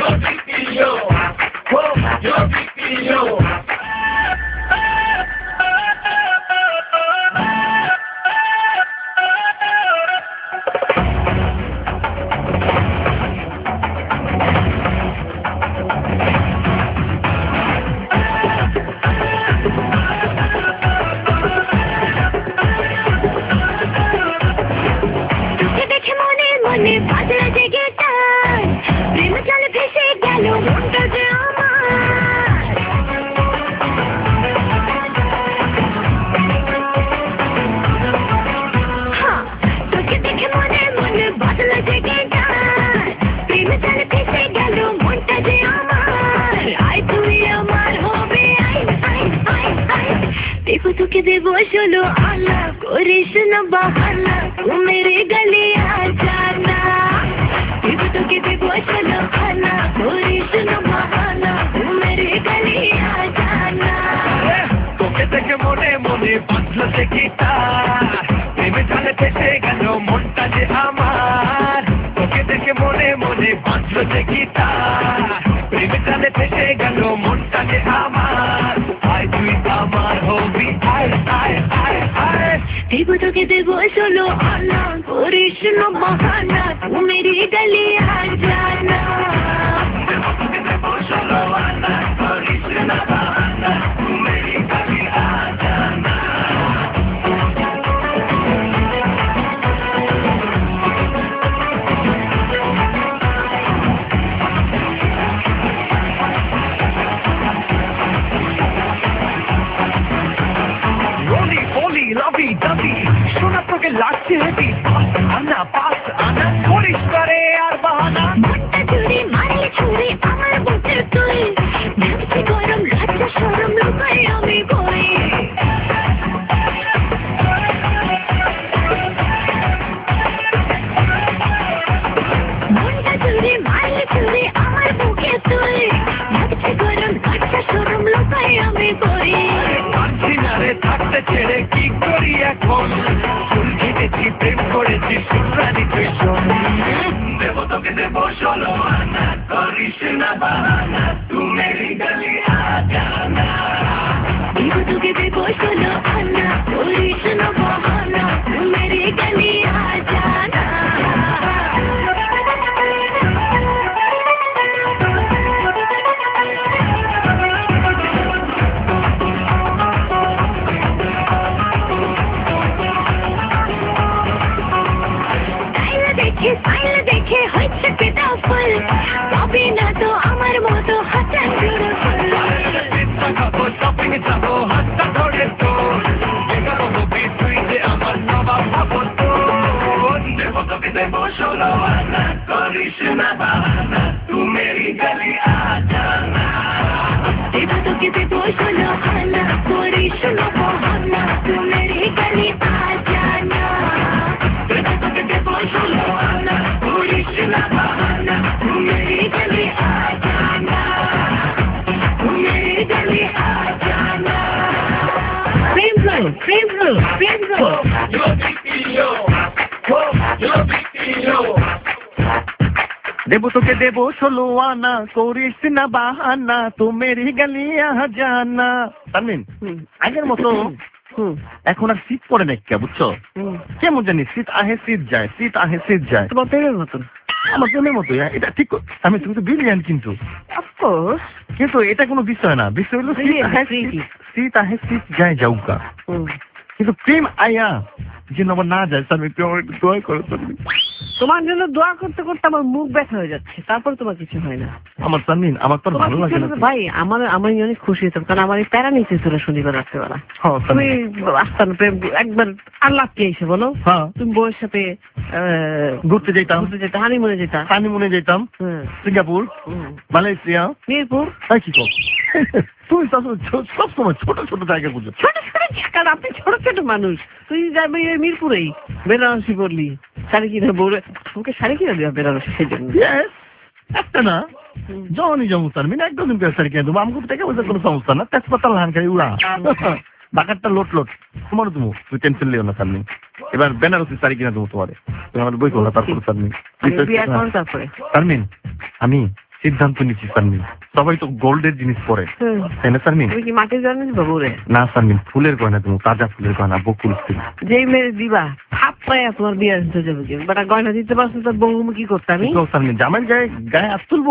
তোকে দেব ষোলো আনা করিস না বাহানা, ও মেরে গলে আ জানা, দেব তোকে দেব ষোলো আনা করিস না বাহানা, ও মেরে গলে আ জানা। তোকে দেখে মনে মনে বাঁধলো সে গিটার, প্রেমে জালে ফেসে গেল মনটা যে আমার, তোকে দেখে মনে মনে বাঁধলো সে গিটার, প্রেমে জালে ফেসে গেল মনটা যে আমার, আয় তুই আমার হবি আয় আয় আয় আয়, দেব তোকে দেব ষোলো আনা করিস না বাহানা, ও মেরে গলে আ জানা। তোকে দেব ষোলো আনা করিস না বাহানা, ও মেরে গলে আ জানা। রোলি বলি লাভি দাবি শোনা তোকে লাগছে হেবি, আনা পাঁচ আনা করিস করে আর বাহানা মনটা জুড়ে মারলে ছুড়ে আমার বুকের তুই ভাবছি গরম লজ্জা শরম লুকাই আমি কই মনটা জুড়ে মারলে ছুড়ে আমার বুকের তুই ভাবছি গরম লজ্জা শরম লুকাই আমি কই পারছি না রে থাকতে ছেড়ে কি করি এখন ফুল খেটেছি প্রেম করেছি সুরানি তুই শোন দেবো তোকে দেবো ষোলো আনা করিস না বাহানা তু মেরি গলি আ জানা দেবো তোকে দেবো ষোলো আনা করিস না বাহানা তু মেরি গলি আ জানা স্মাইল দেখে হচ্ছে পেটা ফুল পাবি না তো আমার মতো হাতে খাবো শপিং যাবো হাতটা ধরে তোর এগারো হবি তুই যে আমার নবাব ভাবো তোর দেবো তোকে দেবো ষোলো আনা করিস না বাহানা তু মেরি গলি আ জানা দেবো তোকে দেবো ষোলো আনা করিস না বাহানা তু মেরি গলি আ জানা দেবো তোকে দেবো ষোলো আনা করিস না বাহানা তু মেরি গলি আ জানা তু মেরি গলি আ জানা প্রেম রো প্রেম রো প্রেম রো Yo yo yo yo দেবো তোকে দেবো ষোলো আনা করিস না বাহানা তু মেরি গলি আ জানা তানমিন আগের মতো হুম এখন আর শীত পড়ে নাই কে বুঝছো হুম কেমন জানি শীত আহে শীত যায় শীত আহে শীত যায় তোমার প্রেমের মতন আমার প্রেমের মতো এটা ঠিক আমি তুমি তো বিলিয়ান কিন্তু অফকোর্স কিন্তু এটা কোনো বিষয় না বিষয় হলো শীত আহে শীত শীত আহে শীত যায় যাউকা হুম কিন্তু প্রেম আয়া যেন আবার না যায় আমি প্রেম একটু দোয়া করো তুমি তোমার জন্য দোয়া করতে করতে আমার মুখ ব্যথা হয়ে যাচ্ছে তারপর তোমার কিছু হয় না আমার তামিন আমার তো তোমার ভালো লাগে কিছু না হলে ভাই আমার আমি অনেক খুশি হতাম কারণ আমার এই প্যারা নিচে ছিল শনিবার রাত্রেবেলা হ্যাঁ, তুমি তামিন। আসতাম প্রেম একবার আল্লাহ কে এসে বলো হ্যাঁ তুমি বউয়ের সাথে আহ, ঘুরতে যেতাম ঘুরতে যেতে হানিমুনে যেতা হানিমুনে যেতাম হ্যাঁ সিঙ্গাপুর হুম। মালয়েশিয়া মিরপুর তাই কি কর তুমি সব সময় ছোট ছোট জায়গা বুঝো ছোট ছোট কারণ আপনি ছোট ছোট মানুষ তুই যাবি ওই মিরপুরেই বেনারসি পড়লি শাড়ি কিনে বউরে তোকে শাড়ি কিনে দেওয়া বেনারসি সেই জন্য Yes, একটা না যখনই যাবো তার মিন একদম দিন পেশারি কিনে দেবো আমাকে থেকে বলতে কোনো সমস্যা না তেজপাতা লাহান খাই উড়া বাকারটা লোট লোট তোমারও তুমি তুই টেনশন লিও না তার মিন এবার বেনারসি শাড়ি কিনে দেবো তোমারে তুমি আমার বই করো তারপর তার মিন বিয়ে করো তারপরে তারমিন আমি সিদ্ধান্ত নিচ্ছি সারমিন সবাই তো গোল্ডের জিনিস পরে হুম। তাই না সারমিন তুমি কি মাটির জন্য বাবু রে না সারমিন ফুলের গয়না তুমি তাজা ফুলের গয়না বকুল ফুল যেই মেরে দিবা থাপ পাইয়া তোমার বিয়ে হতে যাবে কি বাট গয়না দিতে পারছো তো বউ কি করতে আমি তো সারমিন জামাই গায়ে গায়ে হাত তুলবো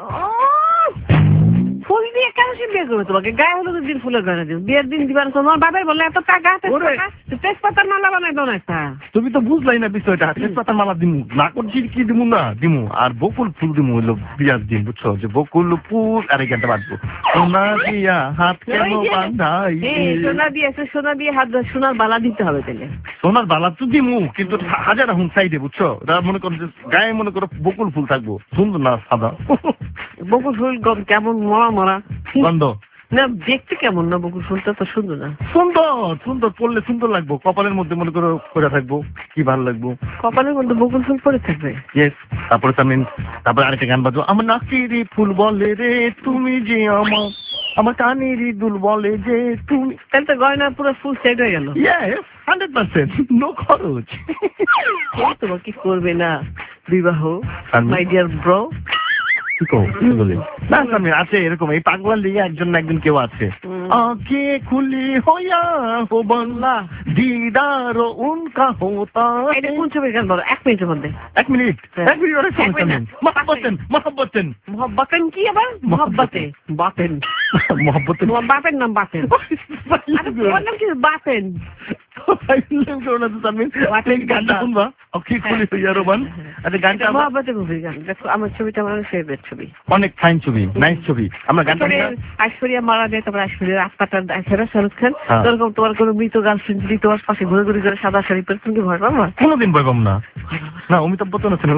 ফুল দিয়ে কেন সে বিয়ে করবে তোমাকে গায়ে হলো দিন ফুলের গয়না দিন বিয়ের দিন দিবার তোমার বাবাই বলে এত টাকা তেজপাতার মালা বানাই দাও না একটা তুমি তো বুঝলাই না বিষয়টা তেজপাতার মালা দিমু না করছি কি দিমু না দিমু আর বকুল ফুল দিমু হইলো বিয়ার দিন বুঝছো যে বকুল ফুল আর এই গানটা বাজবো সোনা দিয়া হাত কেন বাঁধাই এই সোনা দিয়ে এসে সোনা দিয়ে হাত ধরে সোনার বালা দিতে হবে তাহলে সোনার বালা তো দিমু কিন্তু হাজার এখন সাইডে বুঝছো ওটা মনে করো যে গায়ে মনে করো বকুল ফুল থাকবো সুন্দর না সাদা বকুল ফুল গম কেমন মরা মরা গন্ধ না দেখতে কেমন না বকুল ফুলটা তো সুন্দর না সুন্দর সুন্দর পড়লে সুন্দর লাগবো কপালের মধ্যে মনে করো করে থাকবো কি ভালো লাগবো কপালের মধ্যে বকুল ফুল পরে থাকবে ইয়েস তারপরে তামিন তারপরে আরেকটা গান বাজবো আমার নাকেরই ফুল বলে রে তুমি যে আমার আমার কানেরই দুল বলে যে তুমি তাহলে তো গয়না পুরো ফুল সেট হয়ে গেল ইয়েস হান্ড্রেড পার্সেন্ট নো খরচ কেউ তোমার কি করবে না বিবাহ আমি- মাই ডিয়ার ব্রো কি কো কি বলি না সামনে আছে এরকম এই পাগলার লিগে একজন না একজন কেউ আছে হুম। আঁखे खुली हो या हो बंगला दीदार उनका होता এটা কোন ছবির গান বলো এক মিনিটের মধ্যে এক মিনিট হ্যাঁ। এক মিনিট অনেক এক সময় মিনিট। সামনে মহাব্বতেন মহাব্বতেন মোহাব্বতেন কি আবার মোহাব্বতে বাতেন মহাব্বতেন তোমার বাপের নাম বাতেন আরে তোমার নাম কি বাতেন গানটা শুনবা অখি খুলি হইয়া রোমান। আচ্ছা গানটা মহব্বতের মুভির গান। দেখো আমার ছবিটা আমার ফেভারিট ছবি, অনেক ফাইন ছবি, নাইস ছবি। আমরা গানটা ঐশ্বরিয়া মারা যায়, তারপর ঐশ্বরিয়ার আত্মাটা দেখে না শাহরুখ খান, তোরকম তোমার কোনো মৃত গার্লফ্রেন্ড যদি তোমার পাশে ঘুরে ঘুরে করে সাদা শাড়ি পরে, তুমি কি ভয় পাবো? কোনোদিন ভয় পাবো না। না অমিতাভ বচ্চন আছে না,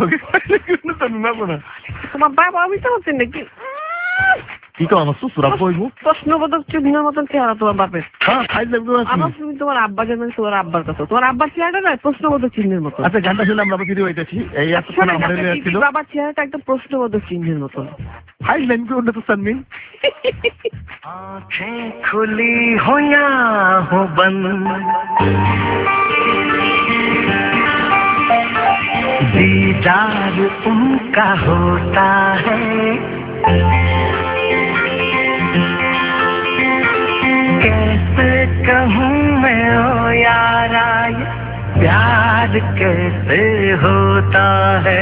তোমার বাবা অমিতাভ বচ্চন নাকি? কি তো আমার শ্বশুরা বইবো প্রশ্নবোধক চিহ্নের মতন চেহারা তোমার বাপের। হ্যাঁ খাই লাগবে। আমার তুমি তোমার আব্বা যেমন তোমার আব্বার কথা, তোমার আব্বার চেহারাটা না প্রশ্নবোধক চিহ্নের মতো। আচ্ছা গানটা শুনে আমরা ফিরে হইতেছি। এই এতক্ষণ আমার ছিল বাবার চেহারাটা একদম প্রশ্নবোধক চিহ্নের মতো। হাই লাইন কি ওটা তো সানমিন। आँखें खुली हो या हो बंद, दीदार उनका होता है, कैसे कहूँ मैं ओ यारा ये प्यार कैसे होता है।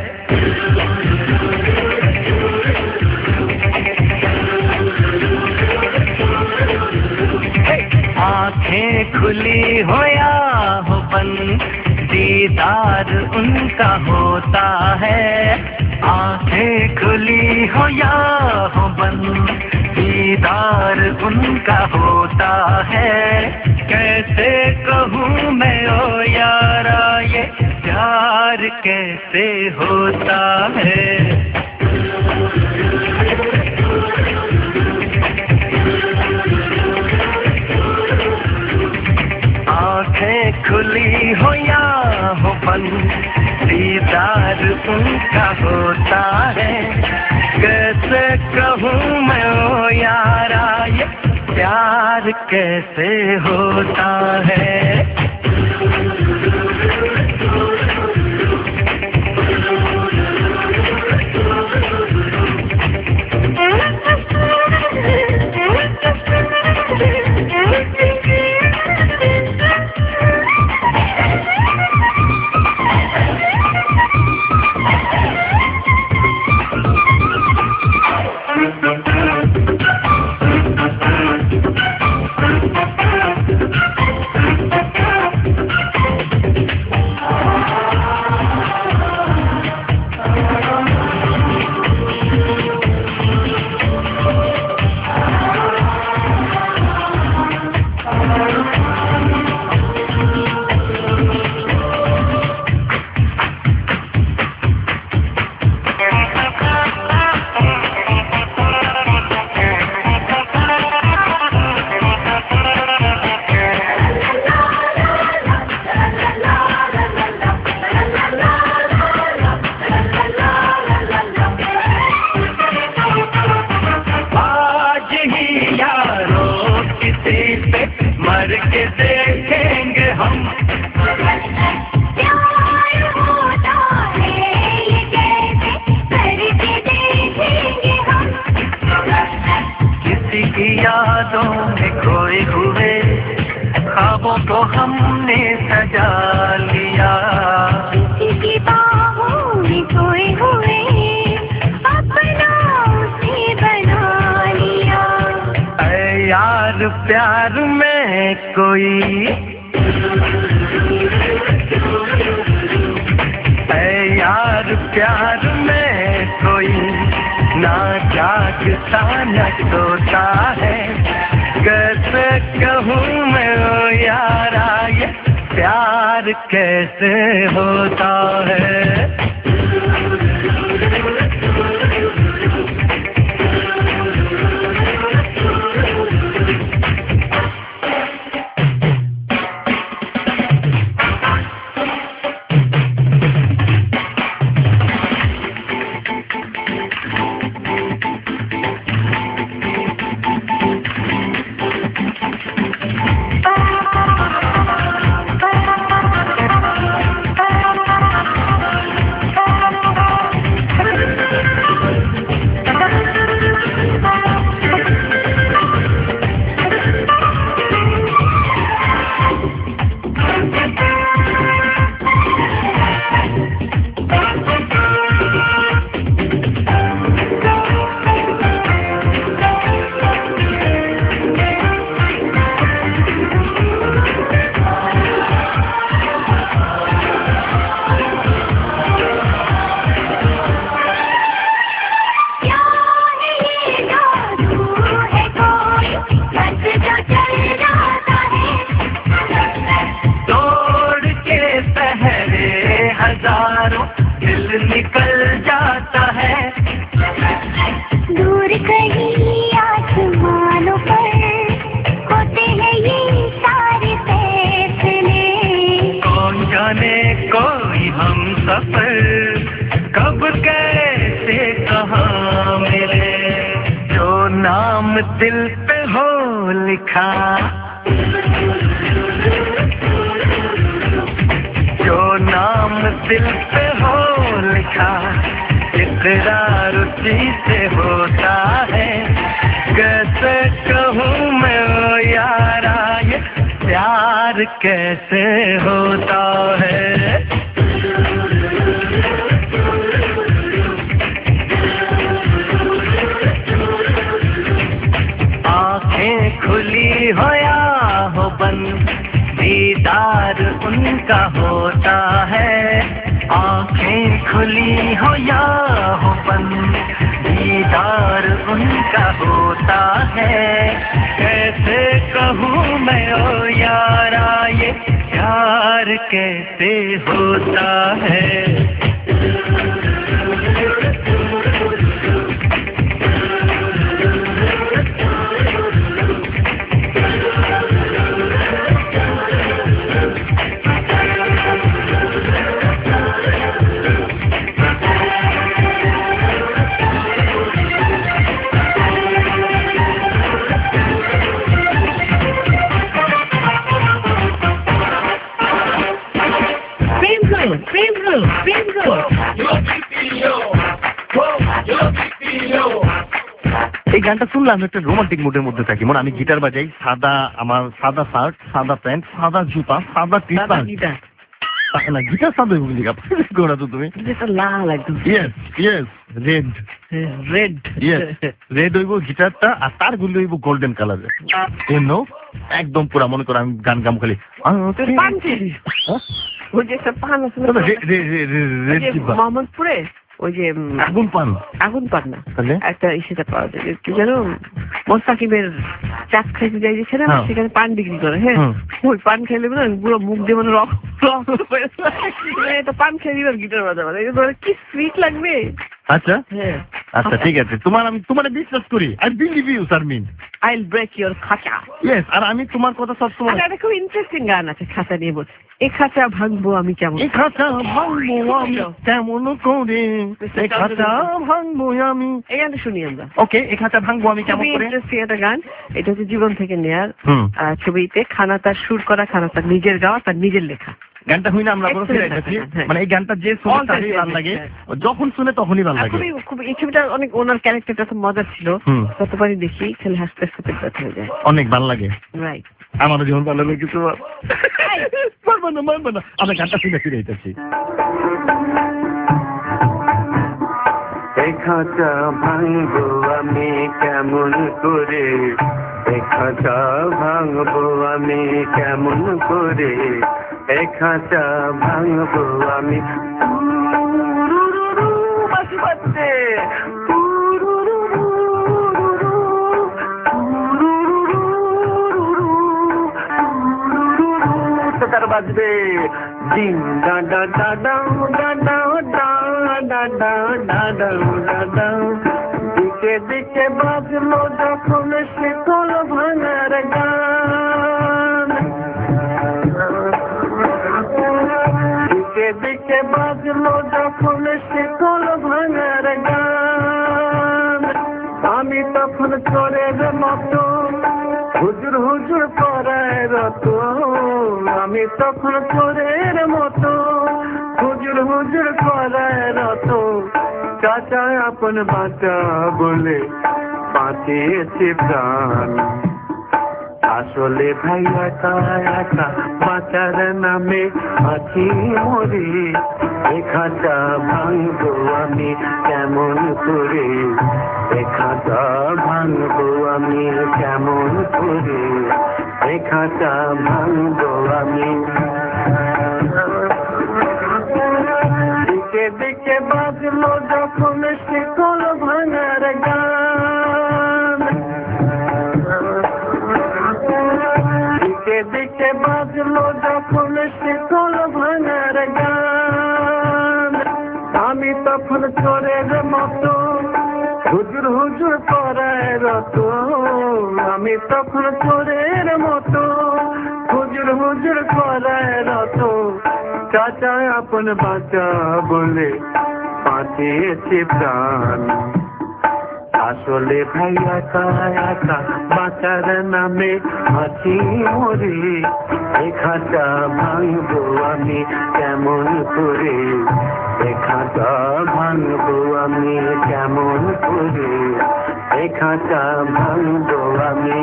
आँखें खुली हो या हो बंद, दीदार उनका होता है, आँखें खुली हो या हो बंद, दीदार उनका होता है, कैसे कहूँ मैं ओ यारा ये प्यार कैसे होता है। आँखें खुली हो या हो बंद, दीदार उनका होता है, कैसे कहूँ मैं ओ यारा ये प्यार कैसे होता है। प्यार में कोई ऐ यार प्यार में कोई ना जागता न सोता है, कैसे कहूँ मैं ओ यारा ये प्यार कैसे होता है। जाने कोई हम सफर कब कैसे कहाँ मिले, जो नाम दिल पे हो लिखा, जो नाम दिल पे हो लिखा, इकरार उसी से होता है। कैसे कहूँ मैं ओ यारा ये प्यार कैसे होता है। आँखें खुली हो या हो बंद, दीदार उनका होता है। आँखें खुली हो या हो बंद, दीदार उनका होता है। कैसे कहूँ मैं ओ यारा ये प्यार कैसे होता है। এই গানটা শুনলাম একটা রোমান্টিক মুডের মধ্যে থাকি, মনে আমি গিটার বাজাই, সাদা আমার সাদা শার্ট, সাদা প্যান্ট, সাদা জুতা, সাদা টি শার্ট, না গিটার সাদা বুঝলি গোড়া তো তুমি লাল একদম, yes yes red red yes red হইব গিটারটা, আর তার গুলি হইব গোল্ডেন কালারের, এমন একদম পুরা মনে করো আমি গান গাম খালি মোহাম্মদপুরে ওই যে আগুন পান, আগুন পান না একটা ইসেটা পাওয়া যায় কি জানো, মোস্তাকিমের চাক খাইতে যাই যে না সেখানে পান বিক্রি করে, হ্যাঁ ওই পান খাইলে না পুরো মুখ দিয়ে মানে রক্ত একটা পান খেয়ে দিবেন গিটার বাজাবে, কি সুইট লাগবে। আচ্ছা আচ্ছা ঠিক আছে, তোমার আমি তোমার বিশ্বাস করি, I believe you Sharmin, I will break your খাঁচা। ইয়েস, আর আমি তোমার কথা সব সময়, একটা খুব ইন্টারেস্টিং গান আছে খাঁচা নিয়ে বলছি, এই খাঁচা ভাঙবো আমি কেমন, এই খাঁচা ভাঙবো আমি কেমন করে, এই খাঁচা ভাঙবো আমি, এই গানটা শুনি আমরা। ওকে, এই খাঁচা ভাঙবো আমি কেমন করে, ইন্টারেস্টিং একটা গান, এটা হচ্ছে জীবন থেকে নেয়ার ছবিতে, খানা তার সুর করা, খানা তার নিজের গাওয়া, তার নিজের লেখা গানটা হই না আমরা বড় ফিরাইতেছি, মানে এই গানটা যে শুনে তারই ভালো লাগে, যখন শুনে তখনই ভালো লাগে। খুবই খুব এই ছবিটা অনেক, ওনার ক্যারেক্টারটা তো মজার ছিল, কতবারই দেখি খেলে হাসতে হাসতে ব্যথা হয়ে যায়, অনেক ভালো লাগে। রাইট, আমারও যেমন ভালো লাগে কিছু পারবো না মারবো না, আমরা গানটা শুনে ফিরাইতেছি। এই খাঁচা ভাঙবো আমি কেমন করে, এই খাঁচা ভাঙবো আমি কেমন করে, এই খাঁচা ভাঙবো আমি, বাঁশি বাজছে তার বাজবে, ডিং ডা ডা ডা ডাও ডা ডাও ডা ডা ডা ডাও ডা ডাও, দিকে দিকে বাজলো যখন শিকল ভাঙার গান, দিকে দিকে বাজলো যখন শিকল ভাঙার গান, আমি তখন চোরের মতো হুজুর হুজুর করায় রত, আমি তখন চোরের মতো হুজুর হুজুর করায় রত, চাচা আপন বাঁচা বলে বাঁচিয়েছে প্রাণ, আসলে ভাই একা একা বাঁচার নামে আছি মরে, এই খাঁচা ভাঙবো আমি কেমন করে, এই খাঁচা ভাঙবো আমি কেমন করে, এই খাঁচা ভাঙবো আমি, দিকে দিকে বাজলো যখন শিকল ভাঙার গান, দিকে দিকে বাজলো যখন শিকল ভাঙার গান, আমি তখন চোরের মতো হুজুর হুজুর করায় রত, আমি তখন চোরের মতো হুজুর হুজুর করায় রত, চাচা আপন বাঁচা বলে বাঁচিয়েছে প্রাণ, আসলে ভাই একা একা বাঁচার নামে আছি মরে, এ খাঁচা ভাঙবো আমি কেমন করে, এ খাঁচা ভাঙবো আমি কেমন করে, এ খাঁচা ভাঙবো আমি।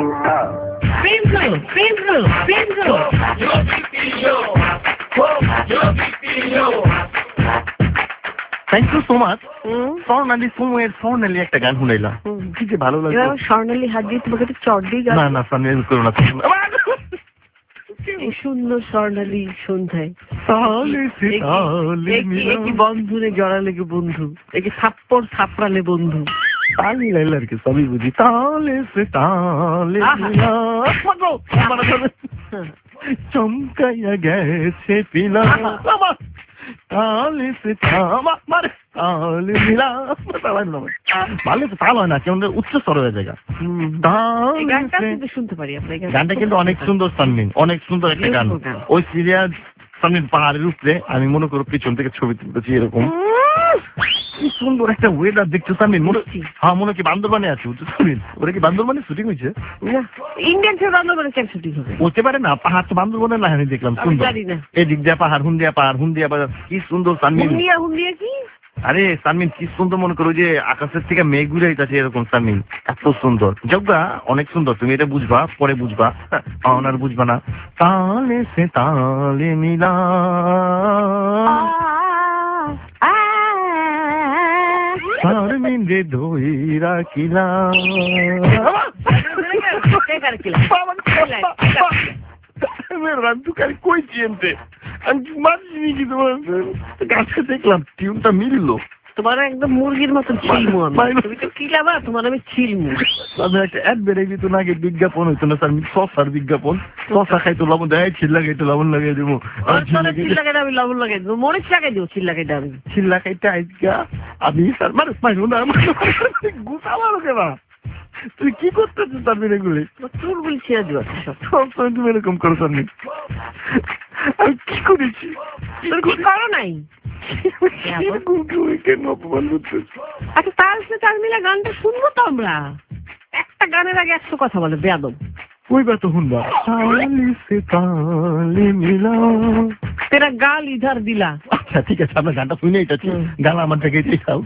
Thank you so much. স্বর্ণালী সময়ের স্বর্ণালী একটা গান শুনাইলাম, কি যে ভালো লাগে। স্বর্ণালী হাত দিয়ে তোমাকে চট দিয়ে না না স্বর্ণালী করো না, সুন্দর স্বর্ণালী সন্ধ্যায় কি বন্ধুরে জড়ালে গে বন্ধু, একে থাপ্পড় থাপড়ালে বন্ধু, তালি লাইল আর কি সবই বুঝি। তালে সে তালে চমকাইয়া গেছে পিলা, তালে সে মারে তালে মিলা, ভালো তো তাল হয় না, কেমন উচ্চ স্তর হয়ে যায়। শুনতে পারি আপনার গানটা কিন্তু অনেক সুন্দর সানমিন, অনেক সুন্দর একটা গান। ওই সিরিয়াল সানমিন পাহাড়ের উপরে, আমি মনে করো পিছন থেকে ছবি তুলতেছি এরকম, কি সুন্দর একটা ওয়েদার দেখছো সানমিন। মনে হ্যাঁ মনে কি বান্দরবানে আছে সানমিন, ওরা কি বান্দরবানে শুটিং হয়েছে? ইন্ডিয়ান থেকে বান্দরবানে কেন শুটিং হবে? হতে পারে না, পাহাড় তো বান্দরবানে না, আমি দেখলাম সুন্দর এদিক দিয়া পাহাড়, হুন্দিয়া পাহাড়, হুন্দিয়া পাহাড়, কি সুন্দর সানমিন। হুন্দিয়া হুন্দিয়া কি? আরে সানমিন কি সুন্দর, মনে করো যে আকাশের থেকে মেঘ ঘুরে যাচ্ছে এরকম সানমিন, এত সুন্দর। জগা অনেক সুন্দর, তুমি এটা বুঝবা, পরে বুঝবা, আর বুঝবা না। তালে সে তালে মিলা সারমিন রে ধইরা কিলা, রান্তুকারি কইছি এমতে আমি মাঝিনি কি তোমার গাছে দেখলাম টিউনটা মিললো। তোমার একদম মুরগির মতো ছিলমু আমি, তুমি তো কি লাভা, তোমার আমি ছিলমু। আমি একটা অ্যাড বেড়ে দিত না, আগে বিজ্ঞাপন হইতো না স্যার, শসার বিজ্ঞাপন, শসা খাইতো লবণ দেয়, ছিল লাগাইতো লবণ লাগাই দেবো, ছিল লাগাই আমি লবণ লাগাই দেবো, মরিচ লাগাই দেবো, ছিল লাগাই দেবো, ছিল লাগাইতে আইসা আমি স্যার মানে মাইরো না গুছা মারো কেবা, তুই কি করতেছিস আমি এগুলি চুলগুলি ছিঁড়ে দিও সবসময় তুমি এরকম করো সামনে, আমি কি করেছি? তোর কি করো নাই? আচ্ছা তাল সে তাল মিলা গানটা শুনবো তো আমরা, একটা গানের আগে একশো কথা বলে বেয়াদব। ওই বা তো শুনবা তালি সে তালে মিলা তেরা গাল ইধার দিলা। আচ্ছা ঠিক আছে, আমরা গানটা শুনে এটা গান আমার থেকে খাও।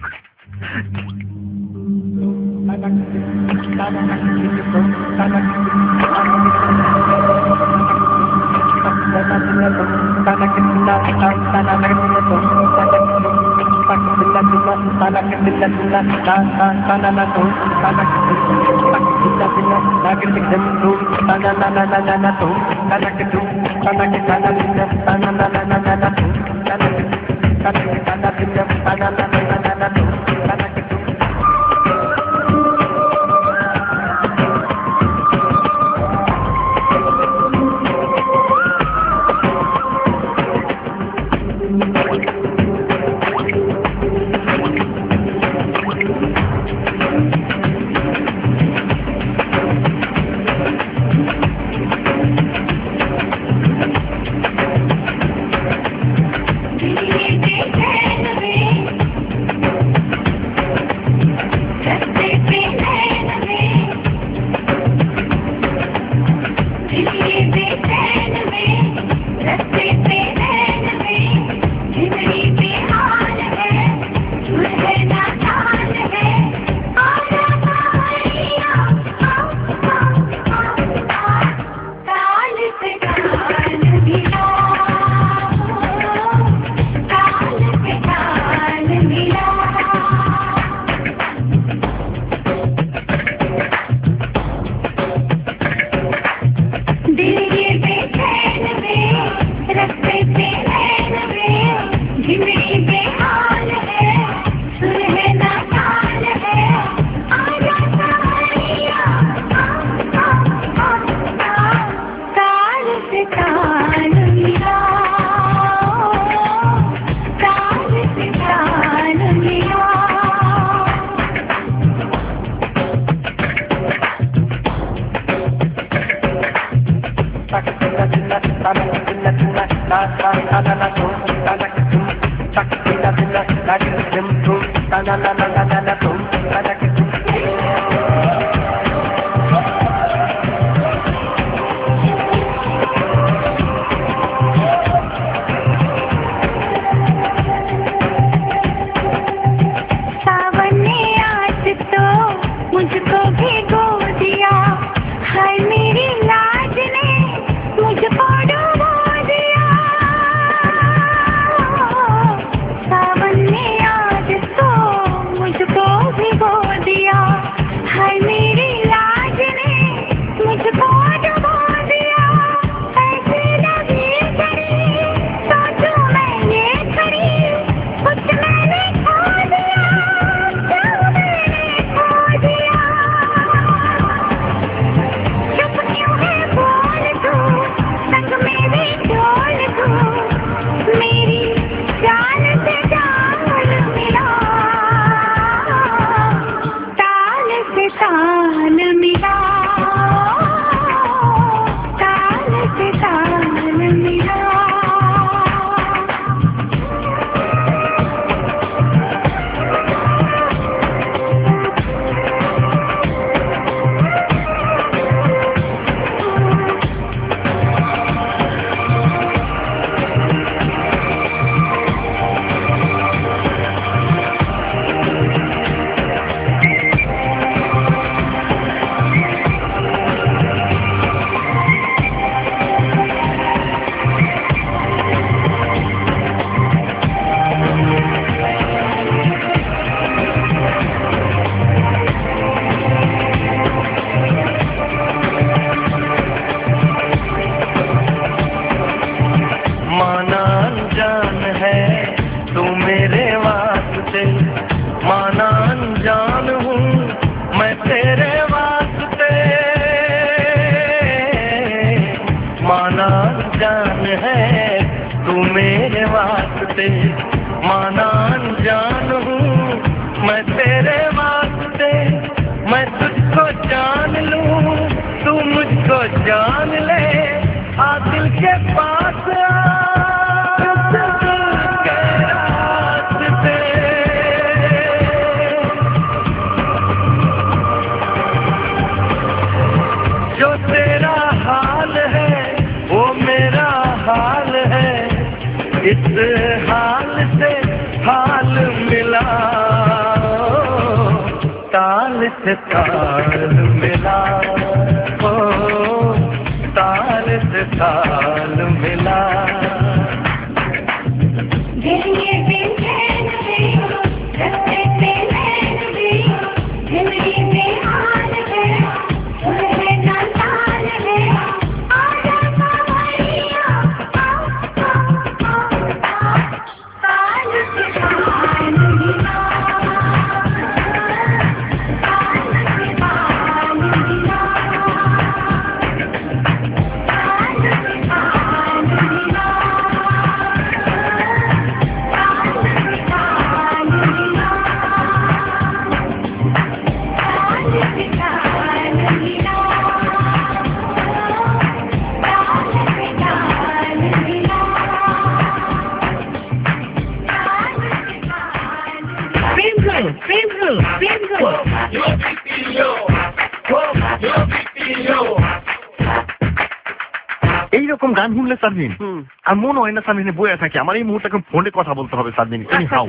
এইরকম গান শুনলে সার্জিন আর মনে হয় না সার্জিনে বইয়া থাকে আমার এই মুহূর্তে এখন ফোনে কথা বলতে হবে সার্জিন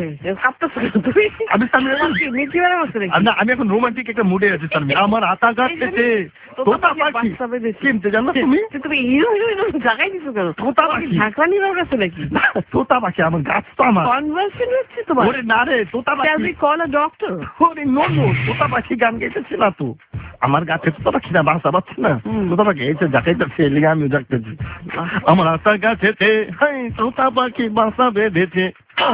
আমি এখন রোমান্টিক একটা মুডে আছি সার্জিন আমার আতা গাছতে তোতা পাখি কিনতে জানো তুমি তুমি হিরো হিরো জায়গায় দিছো কেন তোতা পাখি ঢাকানি রোগ আছে নাকি তোতা পাখি আমার গাছ তো আমার কনভার্সেশন হচ্ছে তোমার ওরে না রে তোতা পাখি কল আ ডক্টর ওরে নো নো তোতা পাখি গান গাইতেছি না তো আমার গাছে তোতা পাখি না বাসা পাচ্ছি না তোতা পাখি এই যে জাকাইতেছে এলিগে আমিও জাগতেছি আমার আতা গাছেতে হাই তোতা পাখি বাসা বেঁধেছে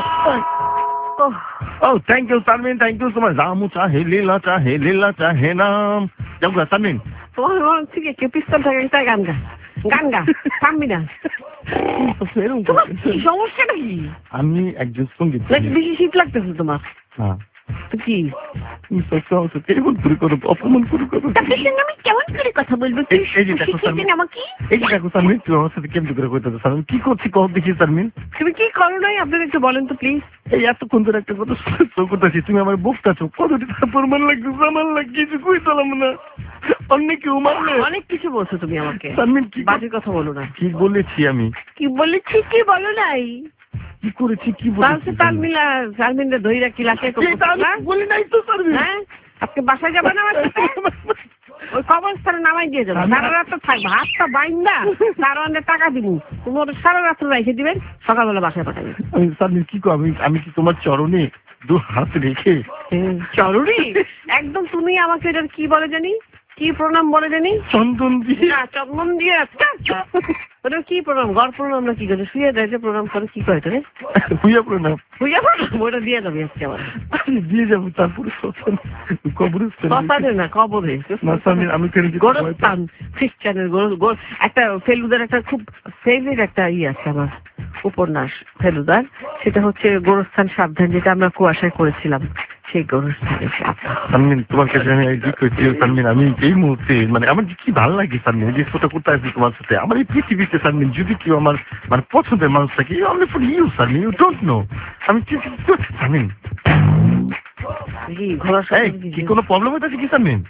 Oh, thank you, Sarmin. Thank you so much. Ramu chahe, Lila chahe, Lila chahe naam. Jago, Sarmin. তোমার মন থেকে কে পিস্তল থাকে তাই গান গা গান গা থামবি না তোমার সমস্যাটা কি আমি একজন সঙ্গীত বেশি শীত লাগতেছে তোমার হ্যাঁ তো কি তুমি সবসময় আমার সাথে কেমন করে করো, অপমান করে করো। আপনার সঙ্গে আমি কেমন করে কথা বলবো? এই এই যে দেখো সারমিন, আমাকে এই যে দেখো সারমিন, তুমি আমার সাথে কেমন করে করতে সারমিন, কি করছি কহ দেখি সারমিন। তুমি কি করো নাই আপনার একটু বলেন তো প্লিজ। এই এতক্ষণ ধরে একটা কথা করতেছি, তুমি আমার বকতাছো, কতটি তারপর মান লাগতেছে, আমার লাগে কিছু কই চলাম না, অনেক কেউ মারলে অনেক কিছু বলছো তুমি আমাকে। সারমিন কি বাজে কথা বলো না। কি বলেছি আমি? কি বলেছি কি বলো নাই? কি করেছি কি বলেছি? তালমিলা তালমিলা ধইরা কি লাখে বলি নাই তো সারমিন। হ্যাঁ আপনি বাসায় যাবেন আমার সাথে? ওই কবরস্থানে নামাই দিয়ে যাবো, সারা রাত থাকবো, হাতটা বাইন্দা সারা অনেক টাকা দিব, তুমি ওটা সারা রাত্রে রেখে দিবেন, সকালবেলা বাসায় পাঠাবেন। আমি সারমিন কি কো, আমি আমি কি তোমার চরণে দু হাত রেখে? চরণী একদম। তুমি আমাকে এটার কি বলে জানি, কি প্রণাম বলে জানি? চন্দন দিয়ে। না চন্দন দিয়ে ওটা কি প্রণাম? গড় প্রণাম না কি করে? শুয়ে দেয় যে প্রণাম করে, কি করে তোরে? হুইয়া প্রণাম। হুইয়া প্রণাম ওটা দিয়ে যাবে আজকে আমার। দিয়ে যাবো, তারপরে কবরে শ্মশানে না কবরে। আমি গোরস্থান খ্রিস্টানের গোর একটা ফেলুদার একটা খুব ফেভারিট একটা ই আছে আমার উপন্যাস ফেলুদার, সেটা হচ্ছে গোরস্থান সাবধান, যেটা আমরা কুয়াশায় করেছিলাম, সেই গোরস্থানে সাবধান। তোমার কাছে আমি এই করছি সানমিন, আমি এই মুহূর্তে মানে আমার কি ভালো লাগে সানমিন, যে ফটো করতে আসছি তোমার সাথে, আমার এই পৃথিবীতে সানমিন যদি কেউ আমার মানে পছন্দের মানুষ থাকে, only for you Sanmin, you don't know. আমি কি সানমিন কি কোনো প্রবলেম হইতেছে কি সানমিন?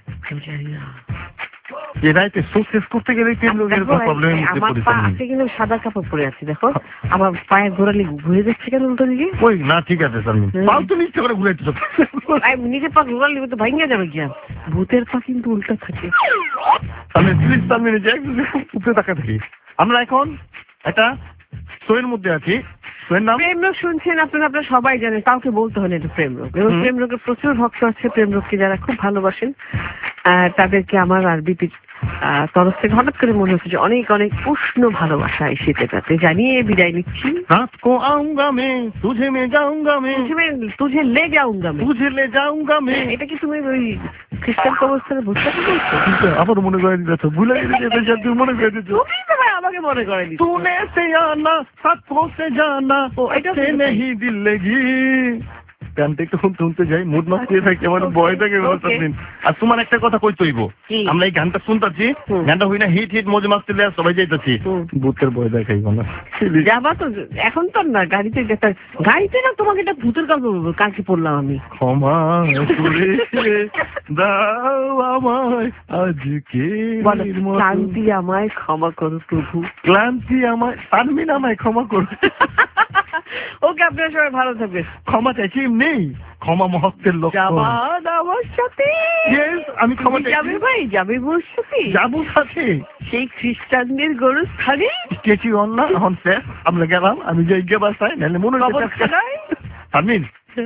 যে রাইতে সোসেস করতে গেলে প্রবলেমের মধ্যে পড়েছে। কিন্তু সাদা কাপড় পরে আছি, দেখো আমার পায়ে ঘোরালি ঘুরে যাচ্ছে কেন উল্টো দিকে? ওই না ঠিক আছে সানমিন, পাও তো নিচে করে ঘুরে যাচ্ছে, নিজে পা ঘোরালি তো ভাঙিয়ে যাবে কি? ভূতের পা কিন্তু উল্টা থাকে। সানমিন প্লিজ সানমিন, যে উপরে তাকা থাকি। আমরা এখন একটা শোয়ের মধ্যে আছি, প্রেমরোগ শুনছেন আপনারা, আপনারা সবাই জানেন, কাউকে বলতে হয় না এটা প্রেমরোগ। এবং প্রেমরোগের প্রচুর ভক্ত আছে, প্রেমরোগকে যারা খুব ভালোবাসেন তাদেরকে আমার আর বিপির তরফ থেকে হঠাৎ করে মনে হচ্ছে যে অনেক অনেক উষ্ণ ভালোবাসা এই শীতেটাতে জানিয়ে বিদায় নিচ্ছি। রাত কো আউঙ্গা মে তুঝে মে যাউঙ্গা মে তুঝে লে যাউঙ্গা মে তুঝে লে যাউঙ্গা মে। এটা কি তুমি ওই খ্রিস্টান কবরস্থানে বুঝতে বলছো? আবার মনে করে দিচ্ছ, ভুলে গেছে, তুমি মনে করে দিচ্ছ। তুমি তো ভাই আমাকে মনে করে দিচ্ছ। তূনে সে আনা সাথোं से जाना এটা नहीं दिल लगी। গানটা একটু শুনতে শুনতে যাই, মুড নষ্ট হয়ে থাকে, আমার ভয় থাকে। আর তোমার একটা কথা কই তৈব, আমরা এই গানটা শুনতেছি, গানটা হই না হিট হিট মজা মারতে সবাই যাইতেছি, ভূতের ভয় দেখাইব না যাবা তো এখন তো না, গাড়িতে যেটা গাড়িতে না, তোমাকে এটা ভূতের গল্প বলবো, কালকে পড়লাম আমি। ক্ষমা করে দাও আমায় আজকে, ক্লান্তি আমায় ক্ষমা করো প্রভু, ক্লান্তি আমায়, সানমিন আমায় ক্ষমা করো। ওকে আপনারা সবাই ভালো থাকবেন। ক্ষমা চাইছি নেই, ক্ষমা মহত্বের লোক। আমার সাথে আমি ক্ষমা যাবে ভাই, যাবে মোর সাথে, যাবো সাথে সেই খ্রিস্টানদের গোরস্থানে। স্টেচু অন না এখন শেষ, আমরা গেলাম, আমি যাই গে বাসায়, নাহলে মনে হচ্ছে আমিন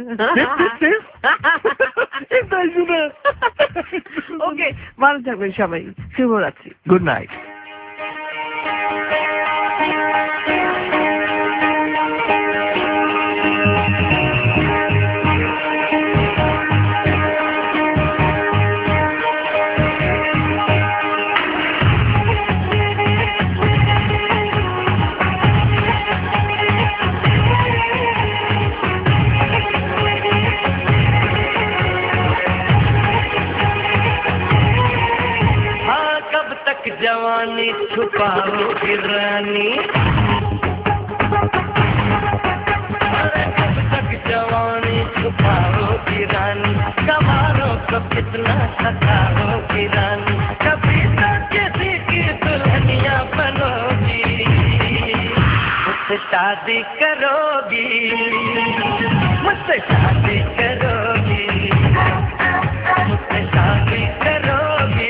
ওকে ভালো থাকবেন সবাই, শুভরাত্রি, গুড নাইট। जवानी छुपाओगी रानी, कब तक जवानी छुपाओगी रानी, कमारों को कितना सताओगी रानी, कभी तो किसी की दुल्हनिया बनोगी, मुझसे शादी करोगी, मुझसे शादी करोगी, मुझसे शादी करोगी,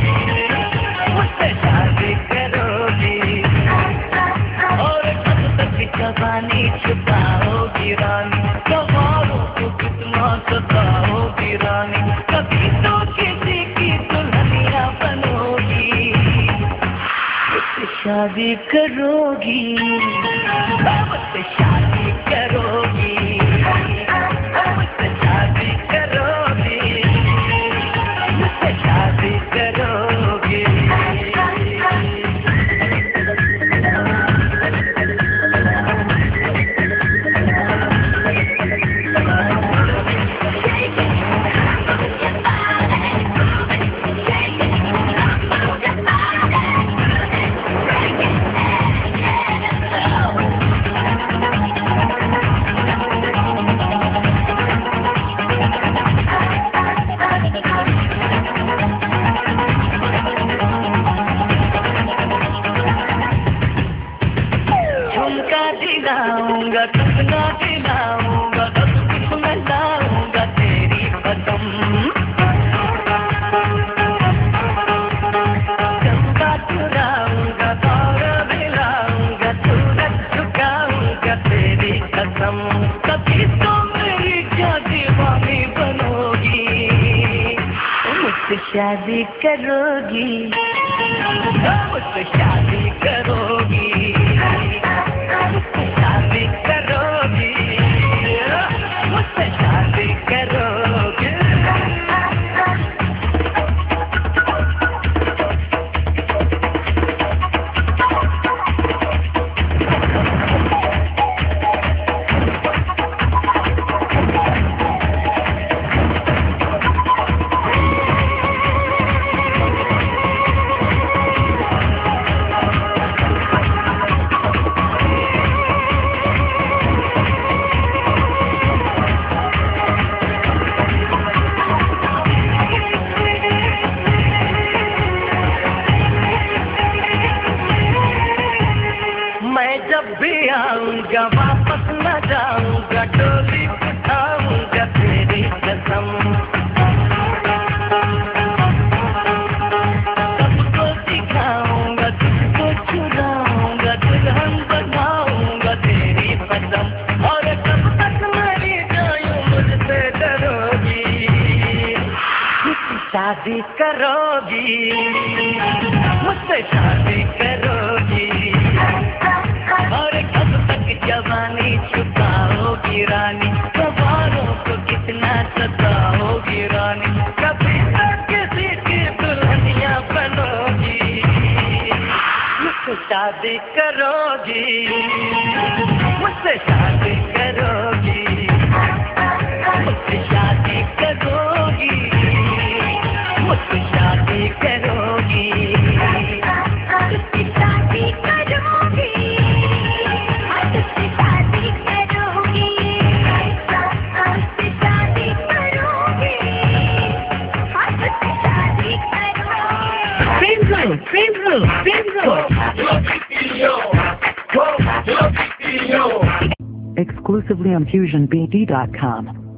शादी करोगी, और कब तक जवानी छुपाओगी रानी, कमारों को कितना सताओगी रानी, कभी तो किसी की दुल्हनिया बनोगी, मुझसे शादी करोगी, मुझसे शादी करोगी, मुझसे शादी करोगी, मुझसे शादी करोगी। चुराऊंगा सपना दिलाऊंगा सब कुछ मैं लाऊंगा तेरी कसम चंदा चुराऊंगा और दिलाऊंगा सूरज झुकाऊंगा तेरी कसम कभी तो मेरी क्या दीवानी बनोगी मुझसे शादी करोगी मुझसे शादी करोगी मुझसे शादी करोगी मुझसे शादी करोगी आऊंगा वापस न जाऊंगा डोली उठाऊंगा तेरी कसम सबको दिखाऊंगा तुझको चुराऊंगा दुल्हन बनाऊंगा तेरी कसम और कब तक मरी जाऊं मुझसे डरोगी मुझसे शादी करोगी मुझसे शादी करोगी और कब तक जवानी छुपाओगी रानी सवारों को कितना सताओगी रानी कभी तक किसी की दुल्हनिया बनोगी मुझसे शादी करोगी मुझसे शादी करोगी मुझसे शादी करोगी मुझसे शादी करोगी मुझसे शादी करोगी Exclusively on fusion b d dot com.